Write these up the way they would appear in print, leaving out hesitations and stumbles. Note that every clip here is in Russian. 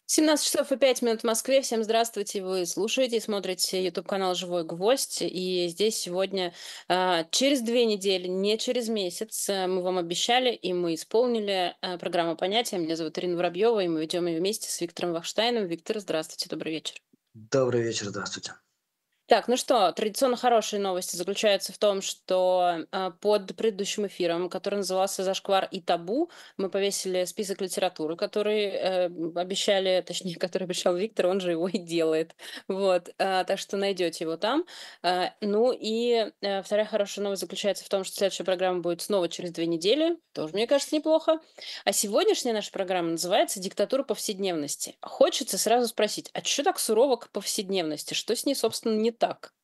17 часов и 5 минут в Москве. Всем здравствуйте. Вы слушаете и смотрите YouTube-канал «Живой гвоздь». И здесь сегодня через 2 недели, не через месяц, мы вам обещали, и мы исполнили программу «Понятия». Меня зовут Ирина Воробьева, и мы ведем ее вместе с Виктором Вахштайном. Виктор, здравствуйте, добрый вечер. Добрый вечер, здравствуйте. Так, ну что, традиционно хорошие новости заключаются в том, что под предыдущим эфиром, который назывался «Зашквар и табу», мы повесили список литературы, который обещали, точнее, который обещал Виктор, он же его и делает. Вот, так что найдете его там. Ну и вторая хорошая новость заключается в том, что следующая программа будет снова через 2 недели. Тоже, мне кажется, неплохо. А сегодняшняя наша программа называется «Диктатура повседневности». Хочется сразу спросить, а что так сурово к повседневности? Что с ней, собственно, не так?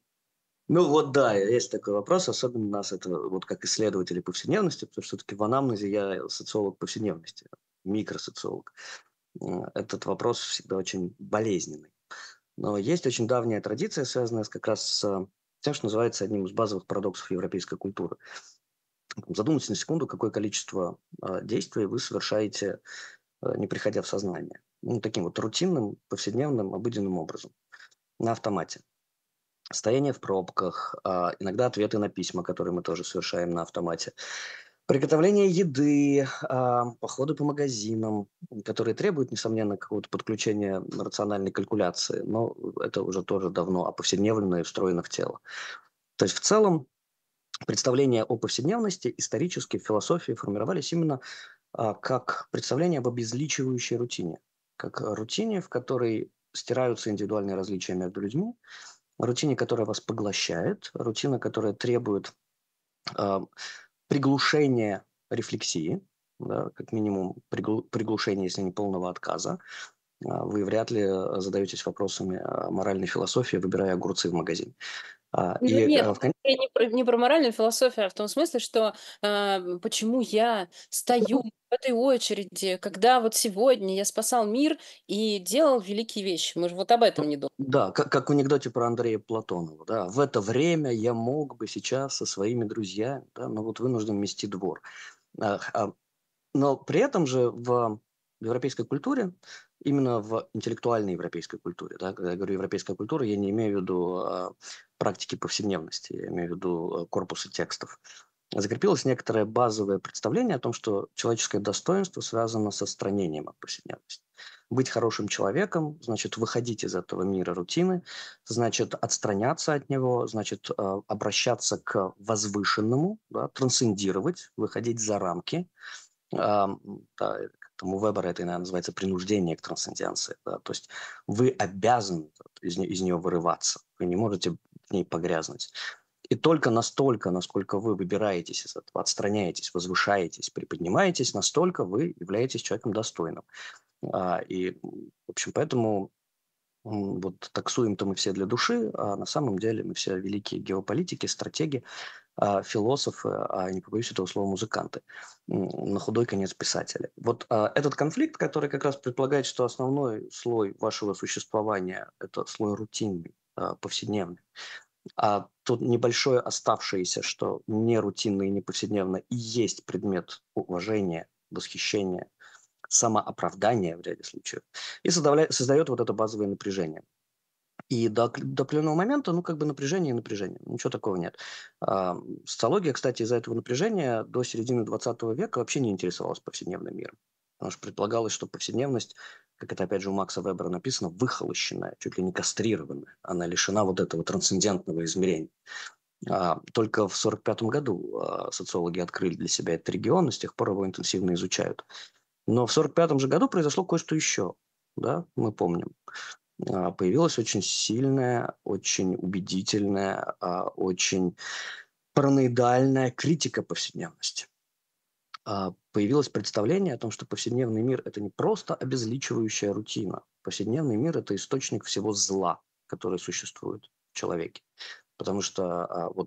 Ну вот да, есть такой вопрос, особенно у нас это вот как исследователи повседневности, потому что все-таки в анамнезе я социолог повседневности, микросоциолог. Этот вопрос всегда очень болезненный. Но есть очень давняя традиция, связанная как раз с тем, что называется одним из базовых парадоксов европейской культуры. Задумайтесь на секунду, какое количество действий вы совершаете, не приходя в сознание. Ну, таким вот рутинным, повседневным, обыденным образом, на автомате. Стояние в пробках, иногда ответы на письма, которые мы тоже совершаем на автомате. Приготовление еды, походы по магазинам, которые требуют, несомненно, какого-то подключения рациональной калькуляции, но это уже тоже давно повседневно и встроено в тело. То есть в целом представления о повседневности исторически в философии формировались именно как представление об обезличивающей рутине, как рутине, в которой стираются индивидуальные различия между людьми, рутине, которая вас поглощает, рутина, которая требует а, приглушения рефлексии, да, как минимум приглушения, если не полного отказа. Вы вряд ли задаетесь вопросами моральной философии, выбирая огурцы в магазине. Ну нет, скорее не про моральную философию, а в том смысле, что почему я стою в этой очереди, когда вот сегодня я спасал мир и делал великие вещи. Мы же вот об этом не думаем. Да, как в анекдоте про Андрея Платонова. Да. В это время я мог бы сейчас со своими друзьями, да, но вот вынужден мести двор. А, а Но при этом же в европейской культуре, именно в интеллектуальной европейской культуре, да, когда я говорю европейская культура, я не имею в виду практики повседневности, я имею в виду корпусы текстов. Закрепилось некоторое базовое представление о том, что человеческое достоинство связано с отстранением от повседневности. Быть хорошим человеком, значит, выходить из этого мира рутины, значит, отстраняться от него, значит, обращаться к возвышенному, да, трансцендировать, выходить за рамки, да, как там у Вебера это, наверное, называется принуждение к трансценденции. Да, то есть вы обязаны из нее вырываться, вы не можете в ней погрязнуть. И только настолько, насколько вы выбираетесь из этого, отстраняетесь, возвышаетесь, приподнимаетесь, настолько вы являетесь человеком достойным. В общем, поэтому вот таксуем-то мы все для души, а на самом деле мы все великие геополитики, стратеги, философы, не побоюсь этого слова, музыканты, на худой конец писатели. Вот этот конфликт, который как раз предполагает, что основной слой вашего существования – это слой рутинный, повседневный, а тут небольшое оставшееся, что не рутинно и не повседневно, и есть предмет уважения, восхищения, самооправдания в ряде случаев, и создает вот это базовое напряжение. И до определенного момента, ну, как бы напряжение и напряжение. Ничего такого нет. Социология, кстати, из-за этого напряжения до середины 20 века вообще не интересовалась повседневным миром. Потому что предполагалось, что повседневность, как это опять же у Макса Вебера написано, выхолощенная, чуть ли не кастрированная. Она лишена вот этого трансцендентного измерения. Только в 1945 году социологи открыли для себя этот регион, и с тех пор его интенсивно изучают. Но в 1945 же году произошло кое-что еще, да, мы помним. Появилась очень сильная, очень убедительная, очень параноидальная критика повседневности. Появилось представление о том, что повседневный мир – это не просто обезличивающая рутина. Повседневный мир – это источник всего зла, которое существует в человеке. Потому что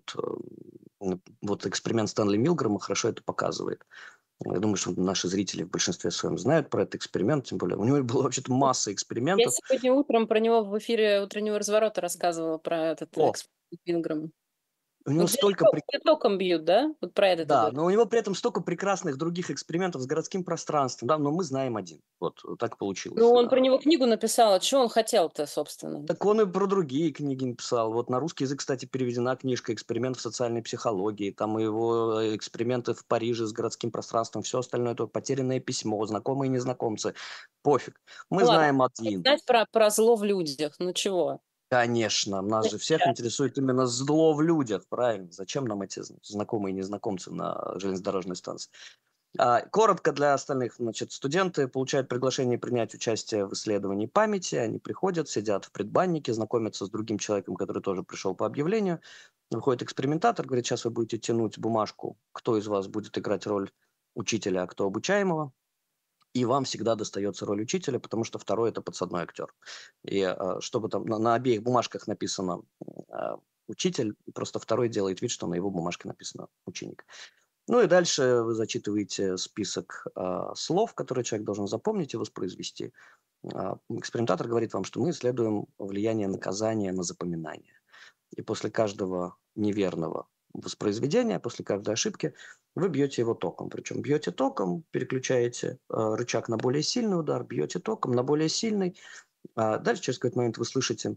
вот эксперимент Стэнли Милгрэма хорошо это показывает. Я думаю, что наши зрители в большинстве своем знают про этот эксперимент, тем более у него было вообще-то масса Я экспериментов. сегодня утром про него в эфире утреннего разворота рассказывала, про этот О, эксперимент Винграма. у него Вот столько где током бьют, да? Вот про это ты Да, говоришь? но у него при этом столько прекрасных других экспериментов с городским пространством, да, но мы знаем один. Вот так Ну, получилось. он про него книгу написал, а чё он хотел-то, собственно? Так он и про другие книги написал. Вот на русский язык, кстати, переведена книжка «Эксперимент в социальной психологии». Там и его эксперименты в Париже с городским пространством, все остальное, это потерянное письмо, знакомые и незнакомцы. Пофиг. Мы Ну ладно, знаем хотите один. знать про зло в людях, ну чего? Конечно, нас Ну, же всех щас. интересует именно зло в людях, правильно? Зачем нам эти знакомые и незнакомцы на железнодорожной станции? Коротко для остальных, значит, студенты получают приглашение принять участие в исследовании памяти, они приходят, сидят в предбаннике, знакомятся с другим человеком, который тоже пришел по объявлению. Выходит экспериментатор, говорит, сейчас вы будете тянуть бумажку, кто из вас будет играть роль учителя, а кто обучаемого. И вам всегда достается роль учителя, потому что второй – это подсадной актер. И чтобы там на обеих бумажках написано учитель, просто второй делает вид, что на его бумажке написано ученик. Ну и дальше вы зачитываете список слов, которые человек должен запомнить и воспроизвести. Экспериментатор говорит вам, что мы исследуем влияние наказания на запоминание. И после каждого неверного воспроизведения, после каждой ошибки, вы бьете его током. Причем бьете током, переключаете рычаг на более сильный удар, бьете током на более сильный. Дальше через какой-то момент вы слышите,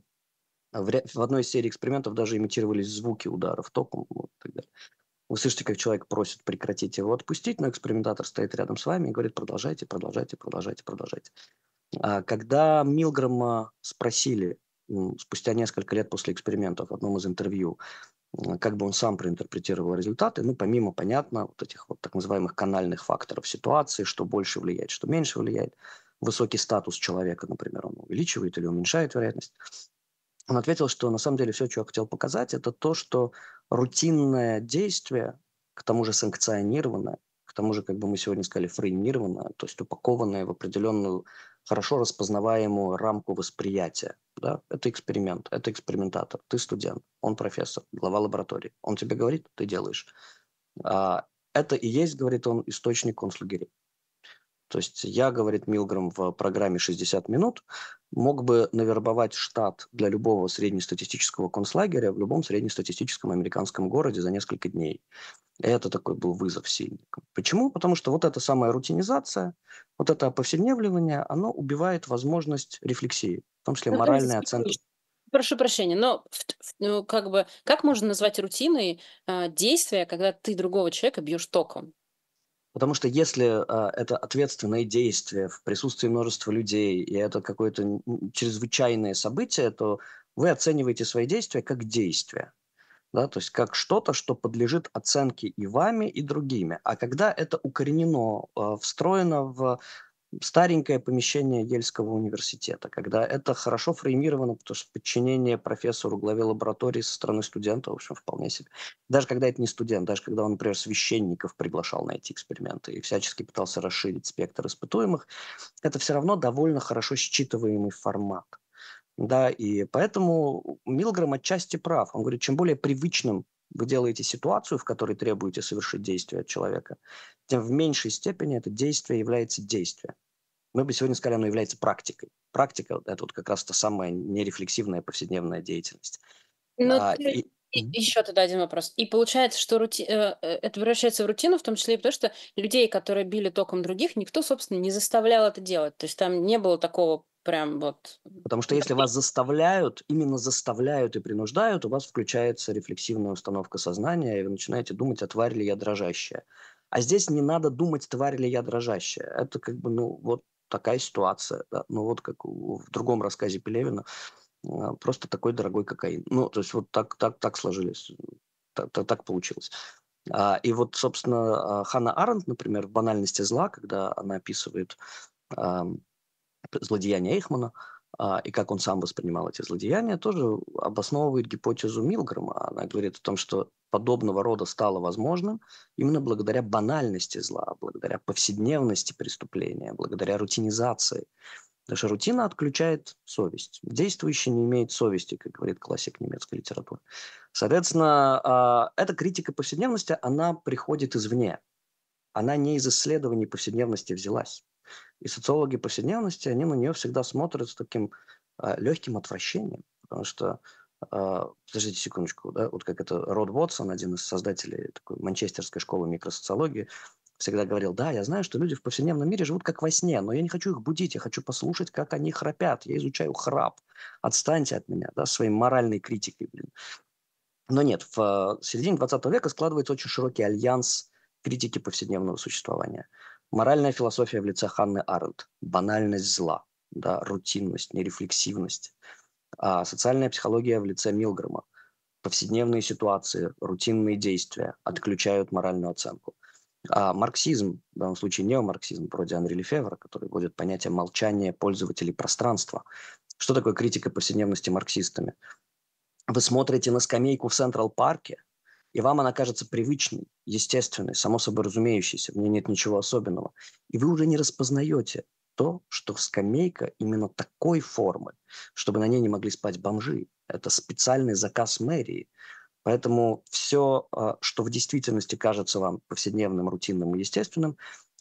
в одной из серий экспериментов даже имитировались звуки ударов током. Вот, и так далее. Вы слышите, как человек просит прекратить его отпустить, но экспериментатор стоит рядом с вами и говорит, продолжайте, продолжайте, продолжайте, продолжайте. Когда Милгрэма спросили спустя несколько лет после экспериментов в одном из интервью, как бы он сам проинтерпретировал результаты, ну, помимо, понятно, вот этих вот так называемых канальных факторов ситуации, что больше влияет, что меньше влияет, высокий статус человека, например, он увеличивает или уменьшает вероятность, он ответил, что на самом деле все, что я хотел показать, это то, что рутинное действие, к тому же санкционированное, к тому же, как бы мы сегодня сказали, фреймированное, то есть упакованное в определенную хорошо распознаваемую рамку восприятия. Да? Это эксперимент, это экспериментатор, ты студент, он профессор, глава лаборатории. Он тебе говорит, ты делаешь. Это и есть, говорит он, источник концлагерей. То есть я, говорит Милгрэм, в программе «60 минут» мог бы навербовать штат для любого среднестатистического концлагеря в любом среднестатистическом американском городе за несколько дней. И это такой был вызов сильный. Почему? Потому что вот эта самая рутинизация, вот это оповсемневливание, оно убивает возможность рефлексии, в том числе Ну, подождите моральной оценки. секундочку. Прошу прощения, но ну, как бы, как можно назвать рутиной, действия, когда ты другого человека бьешь током? Потому что если это ответственное действие в присутствии множества людей, и это какое-то чрезвычайное событие, то вы оцениваете свои действия как действия. Да, то есть как что-то, что подлежит оценке и вами, и другими. А когда это укоренено, встроено в старенькое помещение Ельского университета, когда это хорошо фреймировано, потому что подчинение профессору, главе лаборатории со стороны студента, в общем, вполне себе. Даже когда это не студент, даже когда он, например, священников приглашал на эти эксперименты и всячески пытался расширить спектр испытуемых, это все равно довольно хорошо считываемый формат. Да, и поэтому Милгрэм отчасти прав. Он говорит, чем более привычным вы делаете ситуацию, в которой требуете совершить действие от человека, тем в меньшей степени это действие является действием. Мы бы сегодня сказали, оно является практикой. Практика – это вот как раз та самая нерефлексивная повседневная деятельность. Ну, А, и, и еще тогда один вопрос. И получается, что это превращается в рутину, в том числе и потому, что людей, которые били током других, никто, собственно, не заставлял это делать. То есть там не было такого прям вот Потому что если вас заставляют, именно заставляют и принуждают, у вас включается рефлексивная установка сознания, и вы начинаете думать, а тварь ли я дрожащая. А здесь не надо думать, тварь ли я дрожащая. Это как бы, ну, вот такая ситуация. Да? Ну, вот как в другом рассказе Пелевина, просто такой дорогой кокаин. Ну, то есть вот так сложились, так получилось. И вот, собственно, Ханна Аренд, например, в «Банальности зла», когда она описывает злодеяния Эйхмана, и как он сам воспринимал эти злодеяния, тоже обосновывает гипотезу Милгрэма. Она говорит о том, что подобного рода стало возможным именно благодаря банальности зла, благодаря повседневности преступления, благодаря рутинизации. Потому что рутина отключает совесть. Действующий не имеет совести, как говорит классик немецкой литературы. Соответственно, эта критика повседневности, она приходит извне. Она не из исследований повседневности взялась. И социологи повседневности, они на нее всегда смотрят с таким легким отвращением, потому что Подождите секундочку, да, вот как это Род Уотсон, один из создателей такой манчестерской школы микросоциологии, всегда говорил: да, я знаю, что люди в повседневном мире живут как во сне, но я не хочу их будить, я хочу послушать, как они храпят, я изучаю храп, отстаньте от меня, да, своей моральной критикой, блин. Но нет, в середине 20 века складывается очень широкий альянс критики повседневного существования. Моральная философия в лице Ханны Аренд, банальность зла, да, рутинность, нерефлексивность. А социальная психология в лице Милгрэма. Повседневные ситуации, рутинные действия отключают моральную оценку. А марксизм, в данном случае неомарксизм, вроде Анри Лефевра, который вводит понятие молчания пользователей пространства. Что такое критика повседневности марксистами? Вы смотрите на скамейку в Централ-парке, и вам она кажется привычной, естественной, само собой разумеющейся, в ней нет ничего особенного. И вы уже не распознаете то, что скамейка именно такой формы, чтобы на ней не могли спать бомжи. Это специальный заказ мэрии. Поэтому все, что в действительности кажется вам повседневным, рутинным и естественным,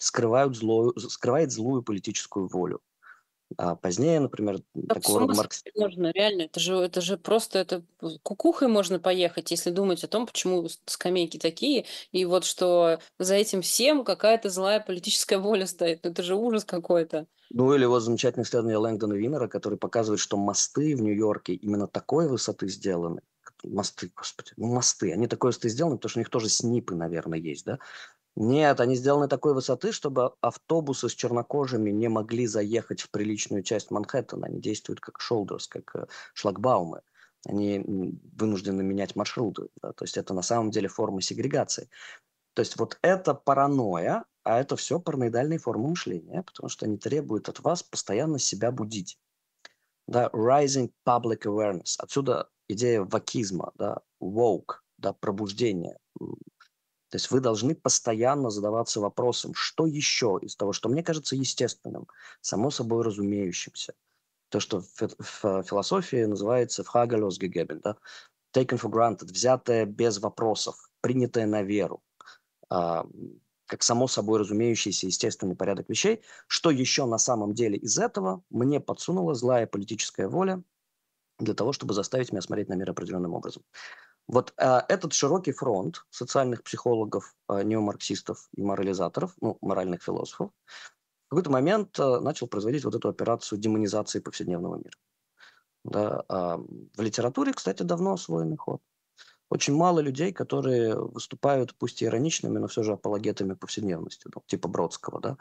скрывает злую политическую волю. А позднее, например, Как с такого ума рода сойти можно, реально. Это же просто кукухой можно поехать, если думать о том, почему скамейки такие, и вот что за этим всем какая-то злая политическая воля стоит. Ну, это же ужас какой-то. Ну, или вот замечательное исследование Лэнгдона Винера, который показывает, что мосты в Нью-Йорке именно такой высоты сделаны. Мосты, господи, ну мосты. Они такой высоты сделаны, потому что у них тоже снипы, наверное, есть, да? Нет, они сделаны такой высоты, чтобы автобусы с чернокожими не могли заехать в приличную часть Манхэттена. Они действуют как шолдерс, как шлагбаумы. Они вынуждены менять маршруты. Да? То есть это на самом деле форма сегрегации. То есть вот это паранойя, а это все параноидальные формы мышления, потому что они требуют от вас постоянно себя будить. Да, rising public awareness. Отсюда идея вокизма, да, woke, да, пробуждение. То есть вы должны постоянно задаваться вопросом, что еще из того, что мне кажется естественным, само собой разумеющимся. То, что в философии называется «Fragelosgegeben», да, taken for granted, взятое без вопросов, принятое на веру, а, как само собой разумеющийся естественный порядок вещей. Что еще на самом деле из этого мне подсунула злая политическая воля для того, чтобы заставить меня смотреть на мир определенным образом. Вот этот широкий фронт социальных психологов, неомарксистов и морализаторов, ну, моральных философов, в какой-то момент начал производить вот эту операцию демонизации повседневного мира. Да, в литературе, кстати, давно освоенный ход. Очень мало людей, которые выступают, пусть и ироничными, но все же апологетами повседневности, ну, типа Бродского, да.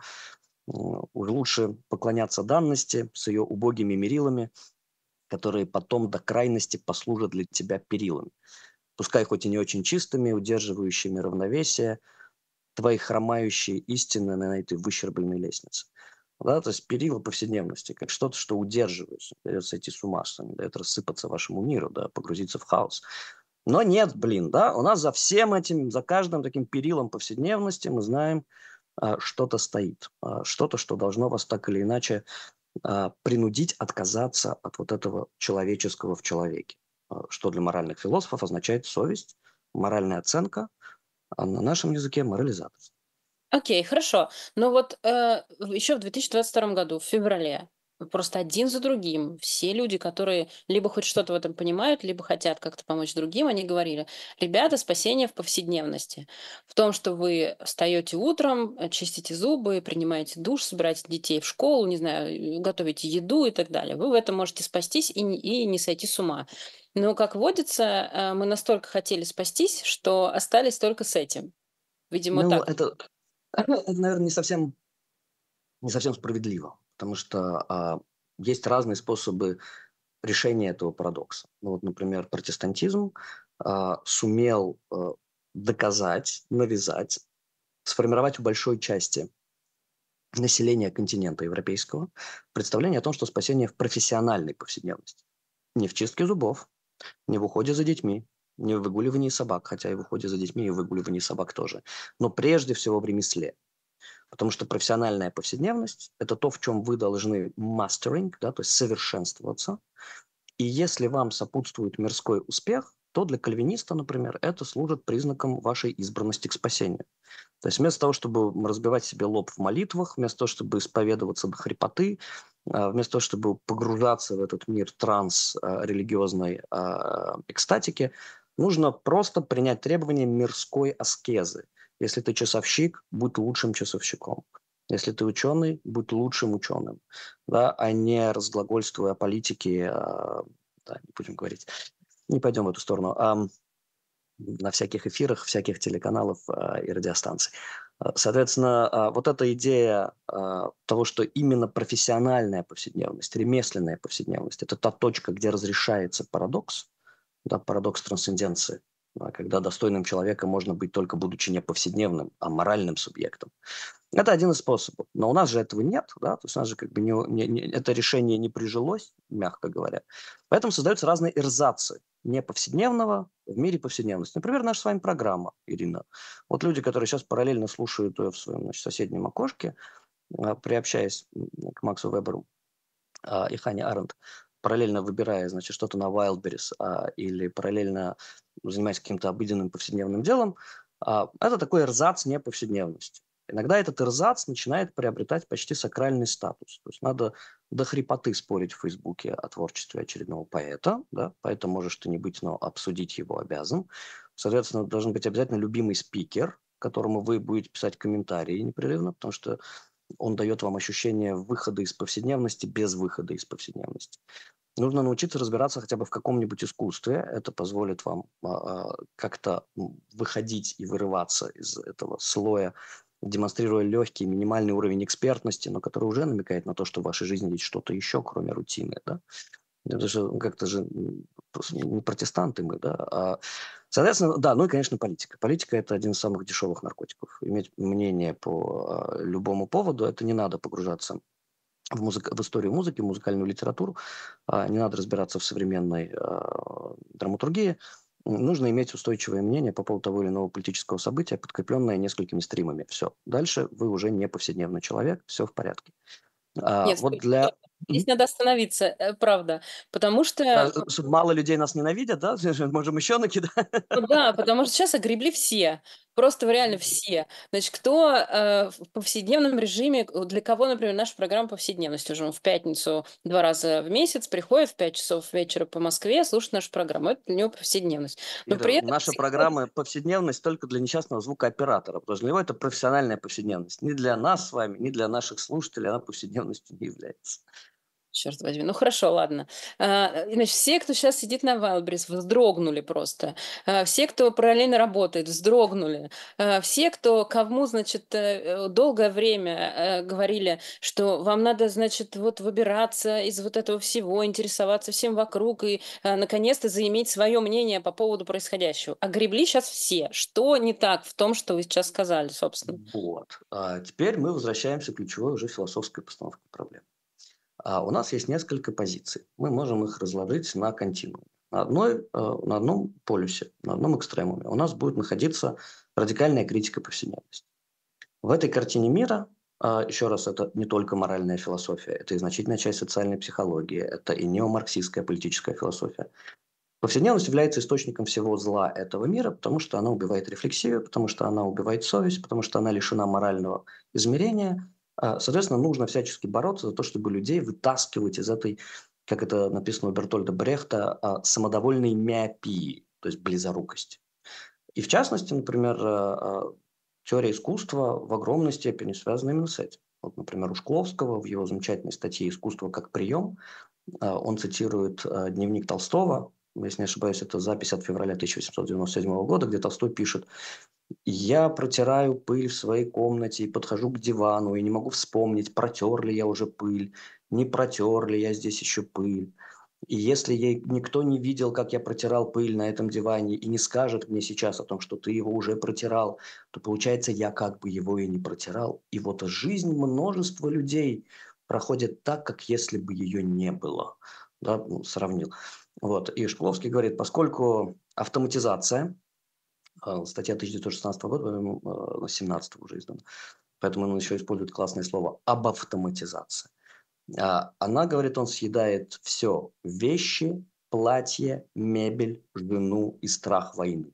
Лучше поклоняться данности с ее убогими мерилами, которые потом до крайности послужат для тебя перилами. Пускай хоть и не очень чистыми, удерживающими равновесие, твои хромающие истины на этой выщербленной лестнице. Да, то есть перила повседневности, как что-то, что удерживает, не дает сойти с ума, что не дает рассыпаться вашему миру, да, погрузиться в хаос. Но нет, блин, да, у нас за всем этим, за каждым таким перилом повседневности мы знаем, что-то стоит, что-то, что должно вас так или иначе принудить отказаться от вот этого человеческого в человеке, что для моральных философов означает совесть, моральная оценка, а на нашем языке морализаторство. Окей, хорошо. Но вот еще в 2022 году, в феврале, просто один за другим, все люди, которые либо хоть что-то в этом понимают, либо хотят как-то помочь другим, они говорили: ребята, спасение в повседневности. В том, что вы встаете утром, чистите зубы, принимаете душ, собираете детей в школу, не знаю, готовите еду и так далее. Вы в этом можете спастись и не сойти с ума. Но, как водится, мы настолько хотели спастись, что остались только с этим. Видимо, Ну, так. это, наверное, не совсем справедливо, потому что есть разные способы решения этого парадокса. Ну, вот, например, протестантизм сумел доказать, навязать, сформировать у большой части населения континента европейского представление о том, что спасение в профессиональной повседневности. Не в чистке зубов, не в уходе за детьми, не в выгуливании собак, хотя и в уходе за детьми, и в выгуливании собак тоже, но прежде всего в ремесле. Потому что профессиональная повседневность – это то, в чем вы должны mastering, да, то есть совершенствоваться. И если вам сопутствует мирской успех, то для кальвиниста, например, это служит признаком вашей избранности к спасению. То есть вместо того, чтобы разбивать себе лоб в молитвах, вместо того, чтобы исповедоваться до хрипоты, вместо того, чтобы погружаться в этот мир транс-религиозной экстатики, нужно просто принять требования мирской аскезы. Если ты часовщик, будь лучшим часовщиком. Если ты ученый, будь лучшим ученым, да, а не разглагольствуя о политике, да, не будем говорить, не пойдем в эту сторону, на всяких эфирах, всяких телеканалов и радиостанций. Соответственно, вот эта идея того, что именно профессиональная повседневность, ремесленная повседневность – это та точка, где разрешается парадокс, да, парадокс трансценденции, да, когда достойным человеком можно быть только будучи не повседневным, а моральным субъектом. Это один из способов. Но у нас же этого нет, да, то есть у нас же как бы это решение не прижилось, мягко говоря. Поэтому создаются разные эрзацы не повседневного в мире повседневности. Например, наша с вами программа, Ирина. Вот люди, которые сейчас параллельно слушают ее в своем, значит, соседнем окошке, приобщаясь к Максу Веберу и Хане Аренд, параллельно выбирая, значит, что-то на Wildberries или параллельно занимаясь каким-то обыденным повседневным делом, это такой эрзац не повседневности. Иногда этот эрзац начинает приобретать почти сакральный статус. То есть надо до хрипоты спорить в Фейсбуке о творчестве очередного поэта. Да? Поэта можешь ты не быть, но обсудить его обязан. Соответственно, должен быть обязательно любимый спикер, которому вы будете писать комментарии непрерывно, потому что он дает вам ощущение выхода из повседневности без выхода из повседневности. Нужно научиться разбираться хотя бы в каком-нибудь искусстве. Это позволит вам как-то выходить и вырываться из этого слоя, демонстрируя легкий, минимальный уровень экспертности, но который уже намекает на то, что в вашей жизни есть что-то еще, кроме рутины. Да? Это же как-то же просто не протестанты мы, да. Соответственно, да, ну и, конечно, политика. Политика – это один из самых дешевых наркотиков. Иметь мнение по любому поводу – это не надо погружаться в историю музыки, в музыкальную литературу, не надо разбираться в современной драматургии. Нужно иметь устойчивое мнение по поводу того или иного политического события, подкрепленное несколькими стримами. Все. Дальше вы уже не повседневный человек, все в порядке. Нет, Вот стой, для... стоп. Здесь надо остановиться, правда. Потому что Чтобы мало людей нас ненавидят, да? Можем еще накидать. ну да, потому что сейчас огребли все. Просто реально все. Значит, кто в повседневном режиме, для кого, например, наша программа повседневности уже в пятницу 2 раза в месяц приходит в 5 часов вечера по Москве, слушает нашу программу. Это для него повседневность. Но Ира, при этом наша программа «Повседневность» только для несчастного звукооператора, потому что для него это профессиональная повседневность. Ни для нас с вами, ни для наших слушателей она повседневностью не является. Черт возьми. Ну хорошо, ладно. Значит, все, кто сейчас сидит на Wildberries, вздрогнули просто. Все, кто параллельно работает, вздрогнули. Все, кому, значит, долгое время говорили, что вам надо, значит, вот выбираться из вот этого всего, интересоваться всем вокруг и наконец-то заиметь свое мнение по поводу происходящего. Огребли сейчас все. Что не так в том, что вы сейчас сказали, собственно? Вот. А теперь мы возвращаемся к ключевой уже философской постановке проблем. У нас есть несколько позиций. Мы можем их разложить на континууме. На одном полюсе, на одном экстремуме у нас будет находиться радикальная критика повседневности. В этой картине мира, еще раз, это не только моральная философия, это и значительная часть социальной психологии, это и неомарксистская политическая философия. Повседневность является источником всего зла этого мира, потому что она убивает рефлексию, потому что она убивает совесть, потому что она лишена морального измерения. Соответственно, нужно всячески бороться за то, чтобы людей вытаскивать из этой, как это написано у Бертольда Брехта, самодовольной миопии, то есть близорукости. И в частности, например, теория искусства в огромной степени связана именно с этим. Вот, например, у Шкловского в его замечательной статье «Искусство как прием» он цитирует дневник Толстого, если не ошибаюсь, это запись от февраля 1897 года, где Толстой пишет: «Я протираю пыль в своей комнате и подхожу к дивану, и не могу вспомнить, протер ли я уже пыль, не протер ли я здесь еще пыль. И если никто не видел, как я протирал пыль на этом диване, и не скажет мне сейчас о том, что ты его уже протирал, то получается, я как бы его и не протирал. И вот жизнь множества людей проходит так, как если бы ее не было». Да, ну, сравнил. Вот. И Шкловский говорит, поскольку автоматизация, статья 1916 года, по-моему, 17 уже издана, поэтому он еще использует классное слово «об автоматизации». Она, говорит, он съедает все: вещи, платье, мебель, жену и страх войны.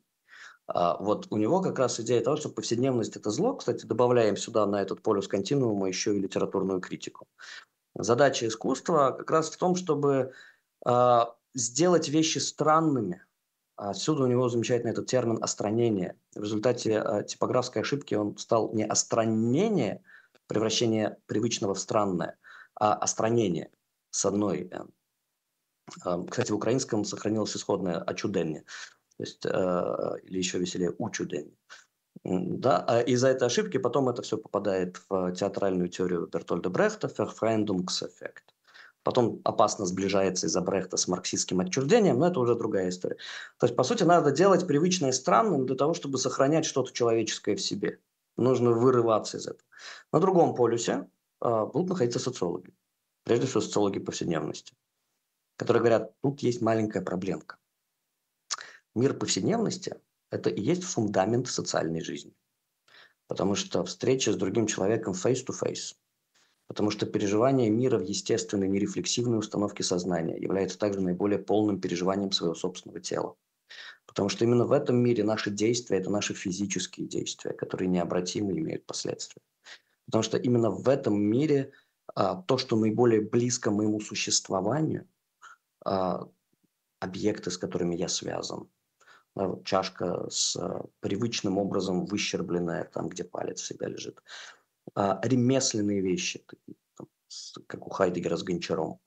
Вот у него как раз идея того, что повседневность – это зло. Кстати, добавляем сюда на этот полюс континуума еще и литературную критику. Задача искусства как раз в том, чтобы сделать вещи странными. Отсюда у него замечательный этот термин «остранение». В результате типографской ошибки он стал не остранение, превращение привычного в странное, а остранение с одной «н». Кстати, в украинском сохранилось исходное «очуденне», то есть, или еще веселее «учуденне». Да, а из-за этой ошибки потом это все попадает в театральную теорию Бертольда Брехта, «Verfremdungseeffekt». Потом опасно сближается из-за Брехта с марксистским отчуждением, но это уже другая история. То есть, по сути, надо делать привычное странным для того, чтобы сохранять что-то человеческое в себе. Нужно вырываться из этого. На другом полюсе будут находиться социологи. Прежде всего, социологи повседневности, которые говорят, тут есть маленькая проблемка. Мир повседневности – это и есть фундамент социальной жизни. Потому что встреча с другим человеком face-to-face, потому что переживание мира в естественной, нерефлексивной установке сознания является также наиболее полным переживанием своего собственного тела. Потому что именно в этом мире наши действия – это наши физические действия, которые необратимы и имеют последствия. Потому что именно в этом мире то, что наиболее близко моему существованию, объекты, с которыми я связан, да, вот чашка с привычным образом выщербленная, там, где палец всегда лежит. Ремесленные вещи, как у Хайдегера с Гончаром.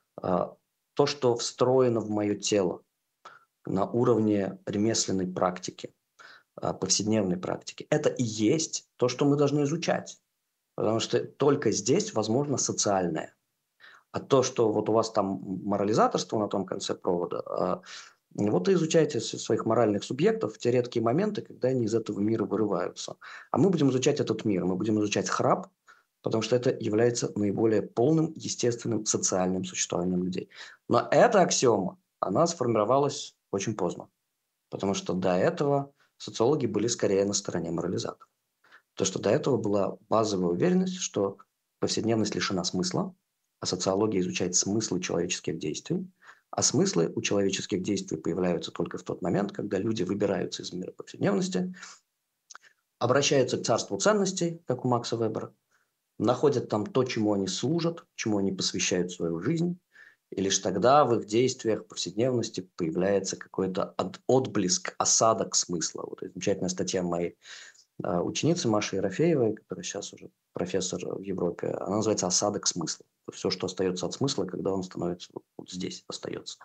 То, что встроено в мое тело на уровне ремесленной практики, повседневной практики, это и есть то, что мы должны изучать. Потому что только здесь возможно социальное. А то, что вот у вас там морализаторство на том конце провода, вот и изучайте своих моральных субъектов в те редкие моменты, когда они из этого мира вырываются. А мы будем изучать этот мир, мы будем изучать храп, потому что это является наиболее полным, естественным, социальным существованием людей. Но эта аксиома, она сформировалась очень поздно, потому что до этого социологи были скорее на стороне морализаторов. То, что до этого была базовая уверенность, что повседневность лишена смысла, а социология изучает смыслы человеческих действий, а смыслы у человеческих действий появляются только в тот момент, когда люди выбираются из мира повседневности, обращаются к царству ценностей, как у Макса Вебера, находят там то, чему они служат, чему они посвящают свою жизнь, и лишь тогда в их действиях повседневности появляется какой-то отблеск, осадок смысла. Вот замечательная статья моей ученицы Маши Ерофеевой, которая сейчас уже профессор в Европе, она называется «Осадок смысла». Все, что остается от смысла, когда он становится вот здесь, остается.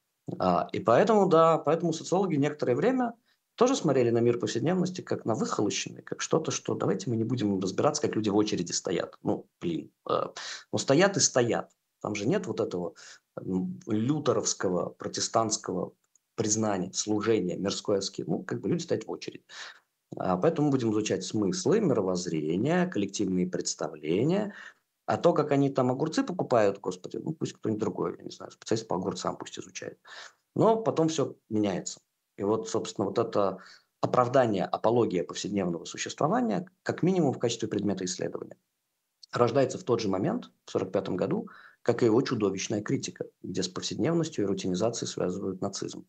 И поэтому, да, поэтому социологи некоторое время тоже смотрели на мир повседневности как на выхолощенный, как что-то, что давайте мы не будем разбираться, как люди в очереди стоят. Ну, блин. Ну, стоят и стоят. Там же нет вот этого лютеровского, протестантского признания, служения, мирской аскезы. Ну, как бы люди стоят в очередь. Поэтому мы будем изучать смыслы, мировоззрения, коллективные представления. А то, как они там огурцы покупают, господи, ну пусть кто-нибудь другой, я не знаю, специалист по огурцам пусть изучает. Но потом все меняется. И вот, собственно, вот это оправдание, апология повседневного существования, как минимум в качестве предмета исследования, рождается в тот же момент, в 1945 году, как и его чудовищная критика, где с повседневностью и рутинизацией связывают нацизм.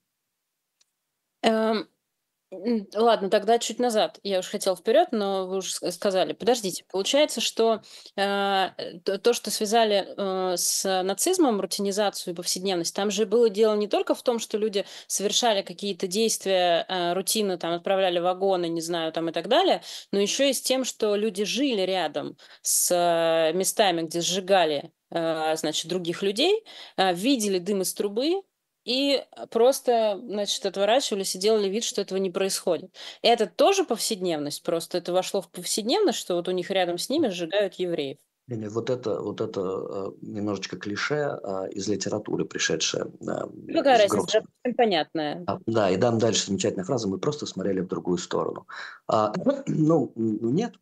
Эм, Ладно, тогда чуть назад. Я уж хотела вперед, но вы уже сказали. Подождите, получается, что то, что связали с нацизмом, рутинизацию и повседневность, там же было дело не только в том, что люди совершали какие-то действия, рутины, там, отправляли вагоны, не знаю, там и так далее, но еще и с тем, что люди жили рядом с местами, где сжигали, значит, других людей, видели дым из трубы, и просто, значит, отворачивались и делали вид, что этого не происходит. Это тоже повседневность, просто это вошло в повседневность, что вот у них рядом с ними сжигают евреев. Или вот это немножечко клише из литературы, пришедшее Какая из разница? Гроссмана. Допустим, понятная. Да, и дам дальше замечательная фраза: мы просто смотрели в другую сторону. Ну, нет.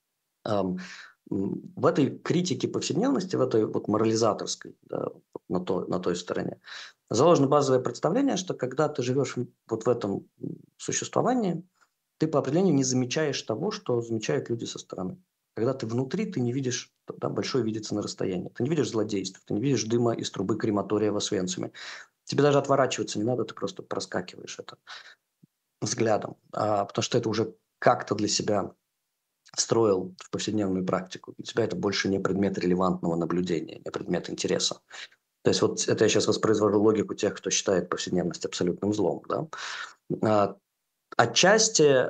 В этой критике повседневности, в этой вот морализаторской, да, на той стороне, заложено базовое представление, что когда ты живешь вот в этом существовании, ты по определению не замечаешь того, что замечают люди со стороны. Когда ты внутри, ты не видишь, да, большое видится на расстоянии. Ты не видишь злодейств, ты не видишь дыма из трубы крематория в Освенциме. Тебе даже отворачиваться не надо, ты просто проскакиваешь это взглядом, потому что это уже как-то для себя встроил в повседневную практику. Для тебя это больше не предмет релевантного наблюдения, не предмет интереса. То есть вот это я сейчас воспроизвожу логику тех, кто считает повседневность абсолютным злом. Да? А, Отчасти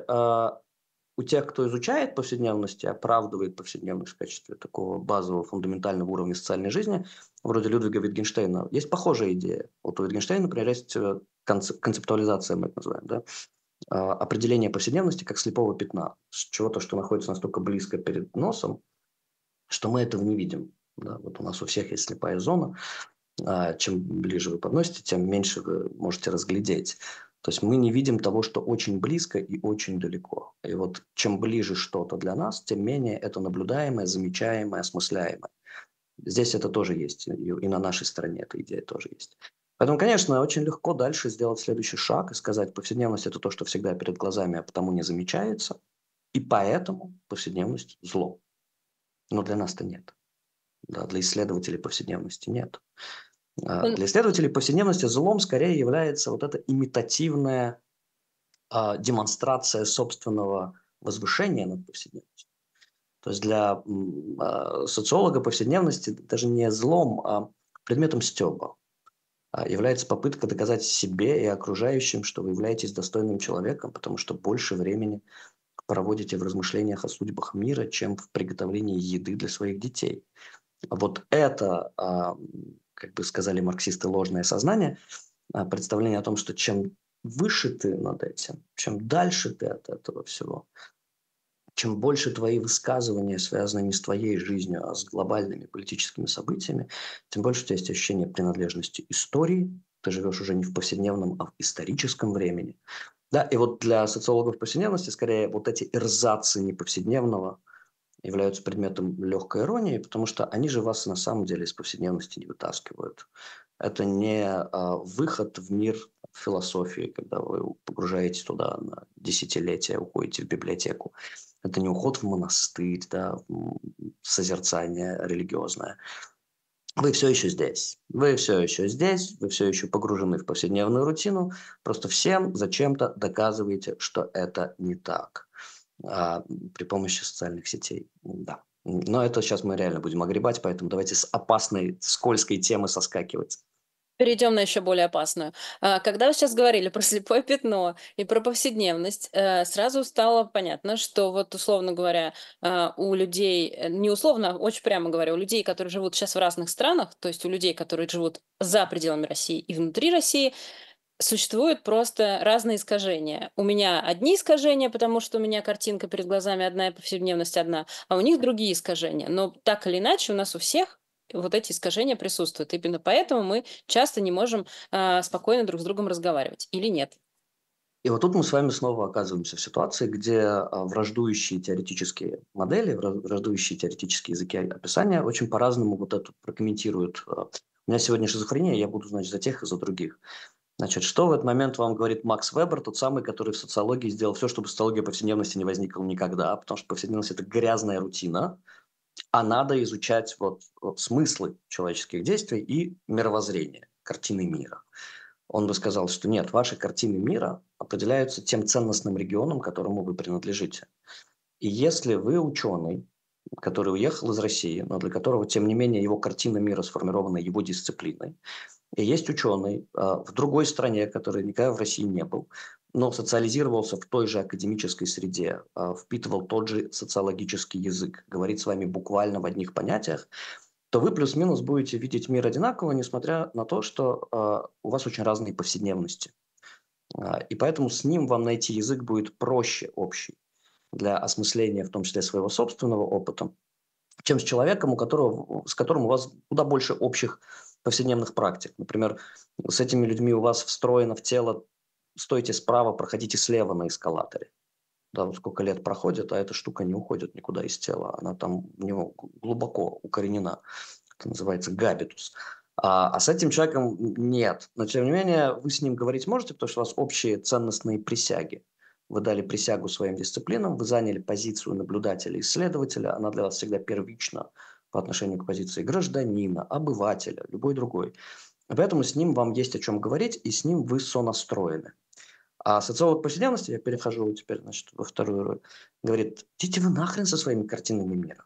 у тех, кто изучает повседневность и оправдывает повседневность в качестве такого базового, фундаментального уровня социальной жизни, вроде Людвига Витгенштейна, есть похожая идея. Вот у Витгенштейна, например, есть концептуализация, мы это называем, да? Определение повседневности как слепого пятна, чего-то, что находится настолько близко перед носом, что мы этого не видим. Да? Вот у нас у всех есть слепая зона. Чем ближе вы подносите, тем меньше вы можете разглядеть. То есть мы не видим того, что очень близко и очень далеко. И вот чем ближе что-то для нас, тем менее это наблюдаемое, замечаемое, осмысляемое. Здесь это тоже есть, и на нашей стороне эта идея тоже есть. Поэтому, конечно, очень легко дальше сделать следующий шаг и сказать, повседневность – это то, что всегда перед глазами, а потому не замечается, и поэтому повседневность – зло. Но для нас-то нет. Да, для исследователей повседневности нет. Он Для исследователей повседневности злом скорее является вот эта имитативная демонстрация собственного возвышения над повседневностью. То есть для социолога повседневности даже не злом, а предметом стёба является попытка доказать себе и окружающим, что вы являетесь достойным человеком, потому что больше времени проводите в размышлениях о судьбах мира, чем в приготовлении еды для своих детей. Вот это, как бы сказали марксисты, ложное сознание, представление о том, что чем выше ты над этим, чем дальше ты от этого всего, чем больше твои высказывания связаны не с твоей жизнью, а с глобальными политическими событиями, тем больше у тебя есть ощущение принадлежности истории, ты живешь уже не в повседневном, а в историческом времени. Да, и вот для социологов повседневности скорее вот эти эрзацы неповседневного являются предметом легкой иронии, потому что они же вас на самом деле из повседневности не вытаскивают. Это не выход в мир философии, когда вы погружаетесь туда на десятилетия, уходите в библиотеку. Это не уход в монастырь, да, в созерцание религиозное. Вы все еще здесь. Вы все еще здесь, вы все еще погружены в повседневную рутину, просто всем зачем-то доказываете, что это не так при помощи социальных сетей. Да. Но это сейчас мы реально будем огребать, поэтому давайте с опасной, скользкой темы соскакивать. Перейдем на еще более опасную. Когда вы сейчас говорили про слепое пятно и про повседневность, сразу стало понятно, что вот, условно говоря, у людей, не условно, а очень прямо говоря, у людей, которые живут сейчас в разных странах, то есть у людей, которые живут за пределами России и внутри России, существуют просто разные искажения. У меня одни искажения, потому что у меня картинка перед глазами одна и повседневность одна, а у них другие искажения. Но так или иначе у нас у всех вот эти искажения присутствуют. Именно поэтому мы часто не можем спокойно друг с другом разговаривать. Или нет? И вот тут мы с вами снова оказываемся в ситуации, где враждующие теоретические модели, враждующие теоретические языки описания очень по-разному вот это прокомментируют. У меня сегодня шизофрения, я буду, значит, за тех и за других. Значит, что в этот момент вам говорит Макс Вебер, тот самый, который в социологии сделал все, чтобы социология повседневности не возникла никогда, потому что повседневность – это грязная рутина, а надо изучать вот смыслы человеческих действий и мировоззрение, картины мира. Он бы сказал, что нет, ваши картины мира определяются тем ценностным регионом, которому вы принадлежите. И если вы ученый, который уехал из России, но для которого, тем не менее, его картина мира сформирована его дисциплиной, и есть ученый в другой стране, который никогда в России не был, но социализировался в той же академической среде, впитывал тот же социологический язык, говорит с вами буквально в одних понятиях, то вы плюс-минус будете видеть мир одинаково, несмотря на то, что у вас очень разные повседневности. И поэтому с ним вам найти язык будет проще общий для осмысления, в том числе своего собственного опыта, чем с человеком, с которым у вас куда больше общих повседневных практик. Например, с этими людьми у вас встроено в тело «стойте справа, проходите слева» на эскалаторе. Да, вот сколько лет проходит, а эта штука не уходит никуда из тела. Она там в него глубоко укоренена. Это называется габитус. А с этим человеком нет. Но, тем не менее, вы с ним говорить можете, потому что у вас общие ценностные присяги. Вы дали присягу своим дисциплинам, вы заняли позицию наблюдателя, исследователя. Она для вас всегда первична по отношению к позиции гражданина, обывателя, любой другой. Поэтому с ним вам есть о чем говорить, и с ним вы сонастроены. А социолог повседневности, я перехожу теперь, значит, во вторую роль, говорит: идите вы нахрен со своими картинами мира.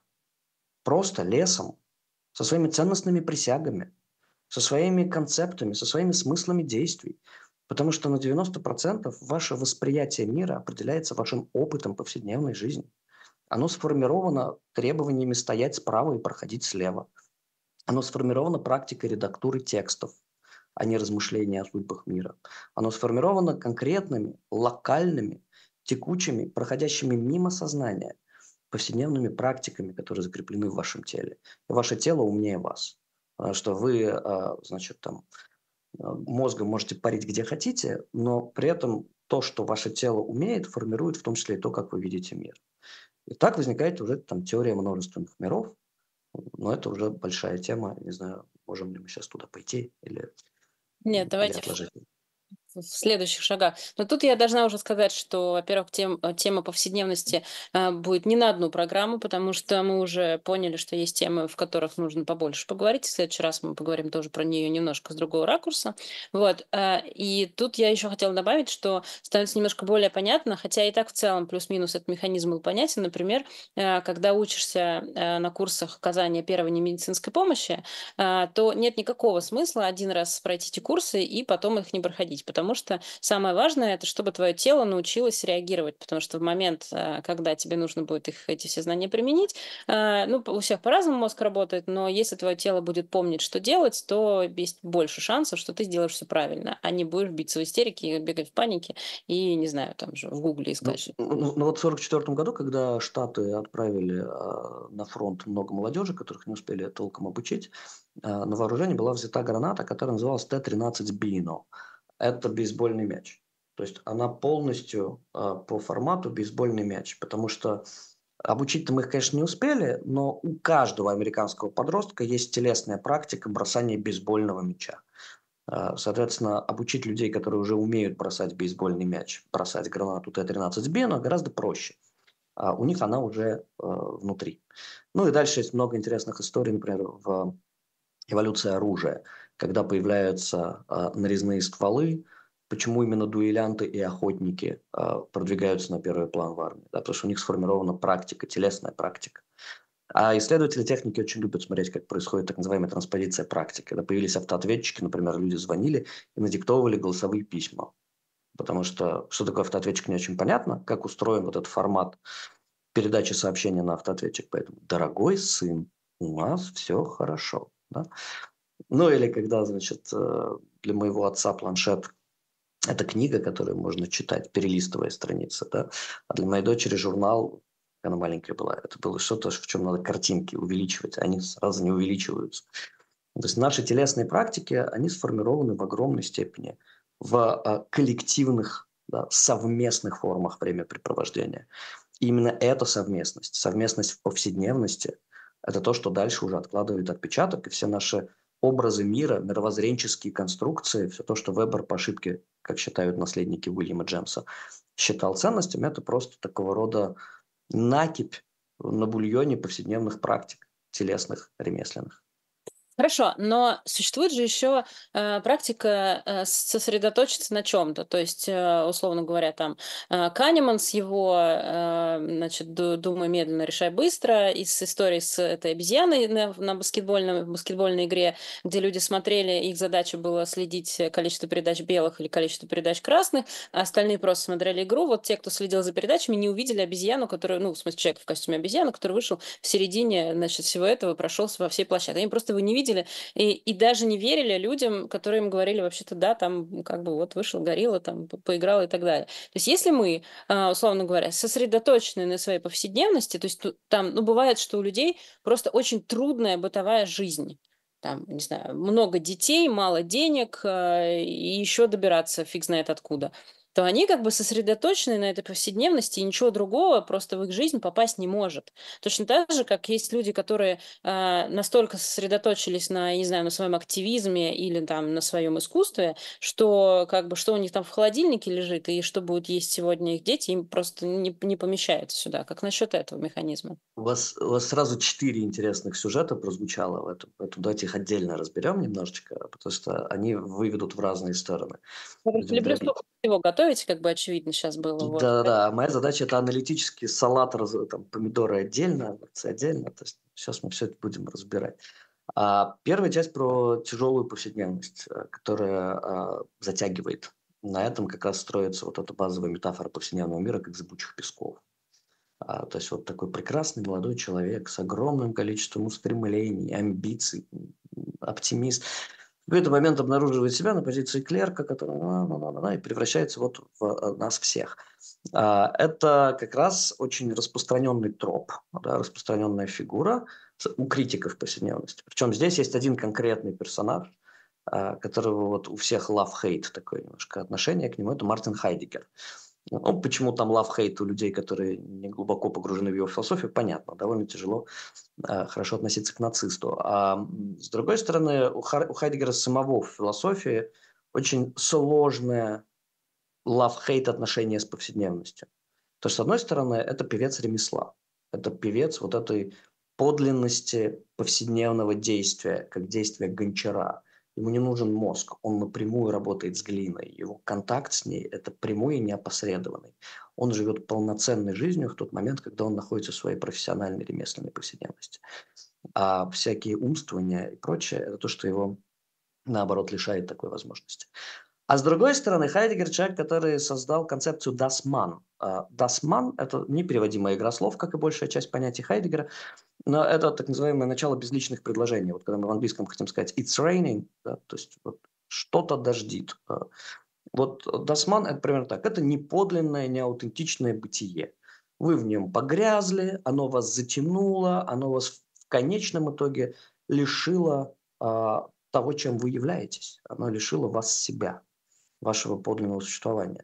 Просто лесом, со своими ценностными присягами, со своими концептами, со своими смыслами действий. Потому что на 90% ваше восприятие мира определяется вашим опытом повседневной жизни. Оно сформировано требованиями стоять справа и проходить слева. Оно сформировано практикой редактуры текстов, а не размышления о судьбах мира. Оно сформировано конкретными, локальными, текучими, проходящими мимо сознания, повседневными практиками, которые закреплены в вашем теле. И ваше тело умнее вас. Потому что вы, значит, там, мозгом можете парить где хотите, но при этом то, что ваше тело умеет, формирует в том числе и то, как вы видите мир. И так возникает уже там теория множественных миров, но это уже большая тема. Не знаю, можем ли мы сейчас туда пойти Нет, или давайте отложить. в следующих шагах. Но тут я должна уже сказать, что, во-первых, тема повседневности будет не на одну программу, потому что мы уже поняли, что есть темы, в которых нужно побольше поговорить. В следующий раз мы поговорим тоже про нее немножко с другого ракурса. Вот. И тут я еще хотела добавить, что становится немножко более понятно, хотя и так в целом плюс-минус этот механизм был понятен. Например, когда учишься на курсах оказания первой немедицинской помощи, то нет никакого смысла один раз пройти эти курсы и потом их не проходить, потому что самое важное это чтобы твое тело научилось реагировать, потому что в момент, когда тебе нужно будет эти все знания применить, ну, у всех по-разному мозг работает, но если твое тело будет помнить, что делать, то есть больше шансов, что ты сделаешь все правильно, а не будешь биться в истерике, бегать в панике и, не знаю, там же в Гугле искать Ну, что-то. ну вот в 1944 году, когда Штаты отправили на фронт много молодежи, которых не успели толком обучить, на вооружение была взята граната, которая называлась Т-13 Бино. Это бейсбольный мяч. То есть она полностью по формату бейсбольный мяч, потому что обучить-то мы их, конечно, не успели, но у каждого американского подростка есть телесная практика бросания бейсбольного мяча. Соответственно, обучить людей, которые уже умеют бросать бейсбольный мяч, бросать гранату Т-13 Бено гораздо проще. У них она уже внутри. Ну и дальше есть много интересных историй, например, в эволюции оружия, когда появляются нарезные стволы, почему именно дуэлянты и охотники продвигаются на первый план в армии, да, потому что у них сформирована практика, телесная практика. А исследователи техники очень любят смотреть, как происходит так называемая транспозиция практики. Когда появились автоответчики, например, люди звонили и надиктовывали голосовые письма. Потому что такое автоответчик не очень понятно, как устроен вот этот формат передачи сообщения на автоответчик. Поэтому, дорогой сын, у нас все хорошо. Да? Ну или когда, значит, для моего отца планшет– это книга, которую можно читать, перелистывая страницы. Да? А для моей дочери журнал, когда она маленькая была, это было что-то, в чем надо картинки увеличивать, а они сразу не увеличиваются. То есть наши телесные практики, они сформированы в огромной степени в коллективных, да, совместных формах времяпрепровождения. И именно эта совместность в повседневности, это то, что дальше уже откладывает отпечаток, и все наши образы мира, мировоззренческие конструкции, все то, что Вебер по ошибке, как считают наследники Уильяма Джемса, считал ценностями, это просто такого рода накипь на бульоне повседневных практик, телесных, ремесленных. Хорошо, но существует же еще практика сосредоточиться на чем-то. То есть, условно говоря, там Канеман с его, значит, думай медленно, решай быстро, из истории с этой обезьяной на баскетбольной игре, где люди смотрели, их задача была следить количество передач белых или количество передач красных, а остальные просто смотрели игру. Вот те, кто следил за передачами, не увидели обезьяну, которая, ну, в смысле, человек в костюме обезьяны, который вышел в середине, значит, всего этого, прошел во всей площадке. Они просто его не видели и даже не верили людям, которые им говорили, вообще-то, да, там как бы вот вышел горилла, там поиграл и так далее. То есть если мы, условно говоря, сосредоточены на своей повседневности, то есть там, ну, бывает, что у людей просто очень трудная бытовая жизнь. Там, не знаю, много детей, мало денег, и еще добираться фиг знает откуда, то они как бы сосредоточены на этой повседневности, и ничего другого просто в их жизнь попасть не может. Точно так же, как есть люди, которые настолько сосредоточились на, я не знаю, на своем активизме или там на своем искусстве, что как бы что у них там в холодильнике лежит и что будут есть сегодня их дети, им просто не помещается сюда. Как насчет этого механизма? У вас сразу 4 интересных сюжета прозвучало в этом, поэтому давайте их отдельно разберем немножечко, потому что они выведут в разные стороны. Я просто Будем люблю дробить. Его готовить, как бы очевидно сейчас было, вот. Да-да-да, моя задача — это аналитический салат, там, помидоры отдельно, огурцы отдельно. То есть сейчас мы все это будем разбирать. Первая часть про тяжелую повседневность, которая, затягивает. На этом как раз строится вот эта базовая метафора повседневного мира, как зыбучих песков. То есть вот такой прекрасный молодой человек с огромным количеством устремлений, амбиций, оптимист. В какой-то момент обнаруживает себя на позиции клерка, который и превращается вот в нас всех. Это как раз очень распространенный троп, да, распространенная фигура у критиков повседневности. Причем здесь есть один конкретный персонаж, которого вот у всех love-hate такое немножко отношение к нему, это Мартин Хайдеггер. Ну, почему там love-hate у людей, которые не глубоко погружены в его философию, понятно, довольно тяжело хорошо относиться к нацисту. С другой стороны, у Хайдеггера самого в философии очень сложное love-hate отношение с повседневностью. То есть, с одной стороны, это певец ремесла, это певец вот этой подлинности повседневного действия, как действия гончара. Ему не нужен мозг, он напрямую работает с глиной, его контакт с ней – это прямой и неопосредованный. Он живет полноценной жизнью в тот момент, когда он находится в своей профессиональной ремесленной повседневности. А всякие умствования и прочее – это то, что его, наоборот, лишает такой возможности. А с другой стороны, Хайдеггер – человек, который создал концепцию «das Mann». «Das Mann» – это непереводимая игра слов, как и большая часть понятий Хайдеггера, но это так называемое начало безличных предложений. Вот когда мы в английском хотим сказать «it's raining», да, то есть вот что-то дождит. Вот «das Mann» – это примерно так. Это не подлинное, не аутентичное бытие. Вы в нем погрязли, оно вас затянуло, оно вас в конечном итоге лишило того, чем вы являетесь. Оно лишило вас себя, вашего подлинного существования.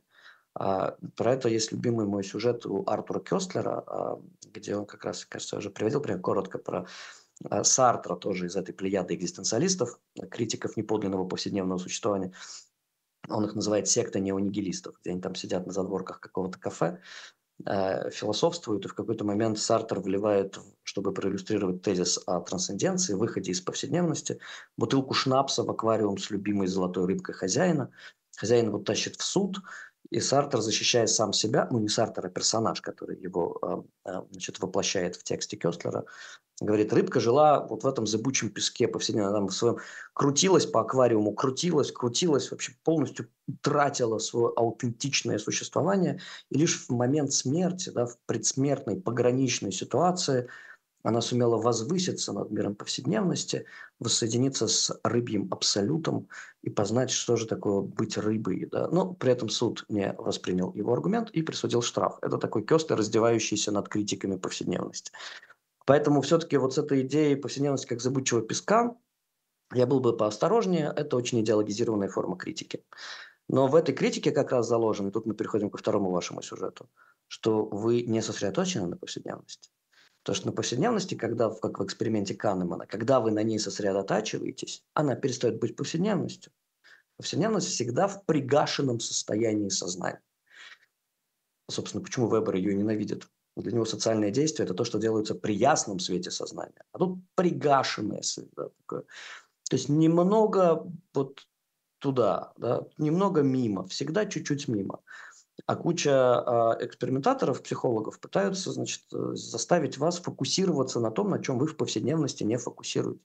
Про это есть любимый мой сюжет у Артура Кёстлера, где он как раз, кажется, я уже приводил пример коротко про Сартра, тоже из этой плеяды экзистенциалистов, критиков неподлинного повседневного существования. Он их называет секта неонигилистов, где они там сидят на задворках какого-то кафе, философствуют, и в какой-то момент Сартр вливает, чтобы проиллюстрировать тезис о трансценденции, выходе из повседневности, бутылку шнапса в аквариум с любимой золотой рыбкой хозяина. Хозяин его тащит в суд, и Сартр, защищая сам себя, ну не Сартр, а персонаж, который его воплощает в тексте Кёстлера, говорит, рыбка жила вот в этом зыбучем песке повседневно, там в своем крутилась по аквариуму, крутилась, вообще полностью утратила свое аутентичное существование, и лишь в момент смерти, да, в предсмертной пограничной ситуации она сумела возвыситься над миром повседневности, воссоединиться с рыбьим абсолютом и познать, что же такое быть рыбой. Да. Но при этом суд не воспринял его аргумент и присудил штраф. Это такой Кёстер, раздевающийся над критиками повседневности. Поэтому все-таки вот с этой идеей повседневности как зыбучего песка я был бы поосторожнее. Это очень идеологизированная форма критики. Но в этой критике как раз заложено, и тут мы переходим ко второму вашему сюжету, что вы не сосредоточены на повседневности. То, что на повседневности, когда, как в эксперименте Канемана, когда вы на ней сосредотачиваетесь, она перестает быть повседневностью. Повседневность всегда в пригашенном состоянии сознания. Собственно, почему Вебер ее ненавидит? Для него социальное действие – это то, что делается при ясном свете сознания. А тут пригашенное свет. Да, такое. То есть немного вот туда, да, немного мимо, всегда чуть-чуть мимо. А куча экспериментаторов, психологов пытаются, значит, заставить вас фокусироваться на том, на чем вы в повседневности не фокусируете.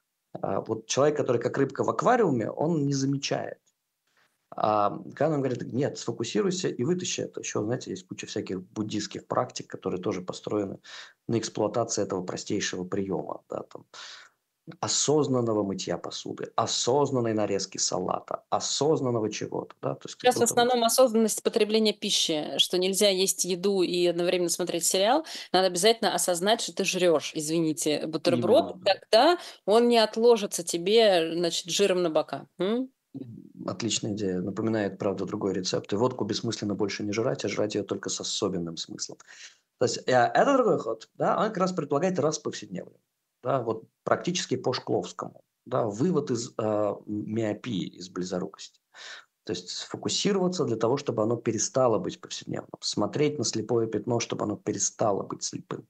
Вот человек, который как рыбка в аквариуме, он не замечает. Когда нам говорят, нет, сфокусируйся и вытащи это. Еще, знаете, есть куча всяких буддийских практик, которые тоже построены на эксплуатации этого простейшего приема. Да, там, осознанного мытья посуды, осознанной нарезки салата, осознанного чего-то. Да, то есть как Сейчас в будто бы основном осознанность потребления пищи, что нельзя есть еду и одновременно смотреть сериал. Надо обязательно осознать, что ты жрешь, извините, бутерброд, именно. тогда он не отложится тебе, значит, жиром на бока. Отличная идея. Напоминает, правда, другой рецепт. И водку бессмысленно больше не жрать, а жрать ее только с особенным смыслом. То есть это другой ход. Да, он как раз предполагает раз повседневный. Да, вот практически по Шкловскому. Да, вывод из миопии, из близорукости. То есть сфокусироваться для того, чтобы оно перестало быть повседневным. Смотреть на слепое пятно, чтобы оно перестало быть слепым.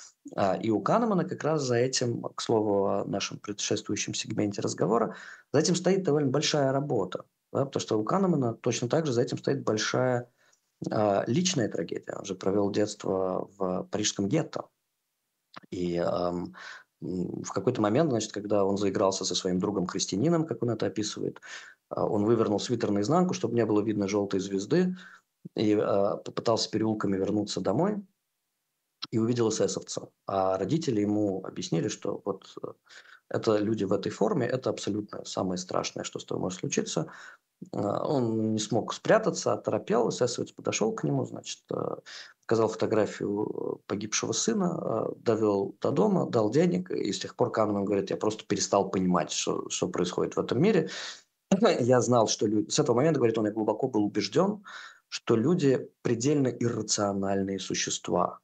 И у Канемана как раз за этим, к слову, о нашем предшествующем сегменте разговора, за этим стоит довольно большая работа. да, потому что у Канемана точно так же за этим стоит большая личная трагедия. Он же провел детство в парижском гетто. И в какой-то момент, значит, когда он заигрался со своим другом-христианином, как он это описывает, он вывернул свитер наизнанку, чтобы не было видно желтой звезды, и попытался переулками вернуться домой, и увидел эсэсовца. А родители ему объяснили, что вот это люди в этой форме, это абсолютно самое страшное, что с тобой может случиться. Он не смог спрятаться, оторопел, эсэсовец подошел к нему, значит, показал фотографию погибшего сына, довел до дома, дал денег, и с тех пор Канеман говорит, я просто перестал понимать, что происходит в этом мире. Я знал, что люди... С этого момента, говорит он, я глубоко был убежден, что люди предельно иррациональные существа.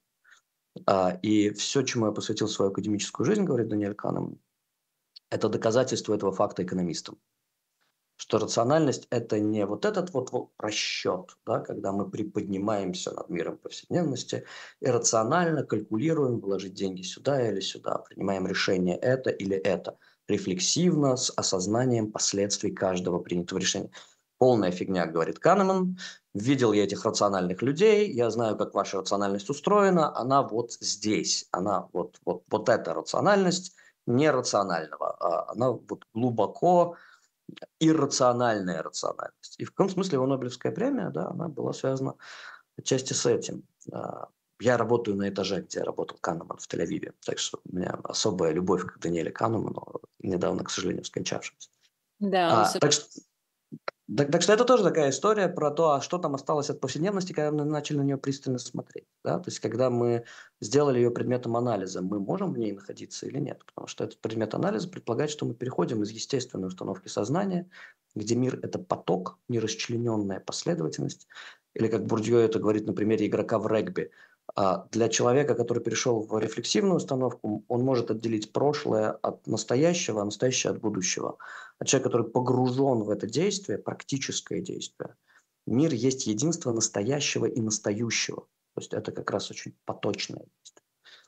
И все, чему я посвятил свою академическую жизнь, говорит Даниэль Канеман, это доказательство этого факта экономистам. Что рациональность – это не вот этот вот просчет, да, когда мы приподнимаемся над миром повседневности и рационально калькулируем, вложить деньги сюда или сюда, принимаем решение это или это, рефлексивно, с осознанием последствий каждого принятого решения. Полная фигня, говорит Канеман. Видел я этих рациональных людей, я знаю, как ваша рациональность устроена, она вот здесь, она вот эта рациональность нерационального, она вот глубоко иррациональная рациональность. И в каком смысле его Нобелевская премия, да, она была связана отчасти с этим. Я работаю на этаже, где работал Канеман в Тель-Авиве, так что у меня особая любовь к Даниэлю Канеману, недавно, к сожалению, скончавшемуся. Да, он Так что это тоже такая история про то, что там осталось от повседневности, когда мы начали на нее пристально смотреть. Да? То есть, когда мы сделали ее предметом анализа, мы можем в ней находиться или нет? Потому что этот предмет анализа предполагает, что мы переходим из естественной установки сознания, где мир – это поток, нерасчлененная последовательность, или, как Бурдье это говорит на примере игрока в регби, для человека, который перешел в рефлексивную установку, он может отделить прошлое от настоящего, а настоящее от будущего. А человек, который погружен в это действие, практическое действие, мир есть единство настоящего и настоящего. То есть это как раз очень поточное действие.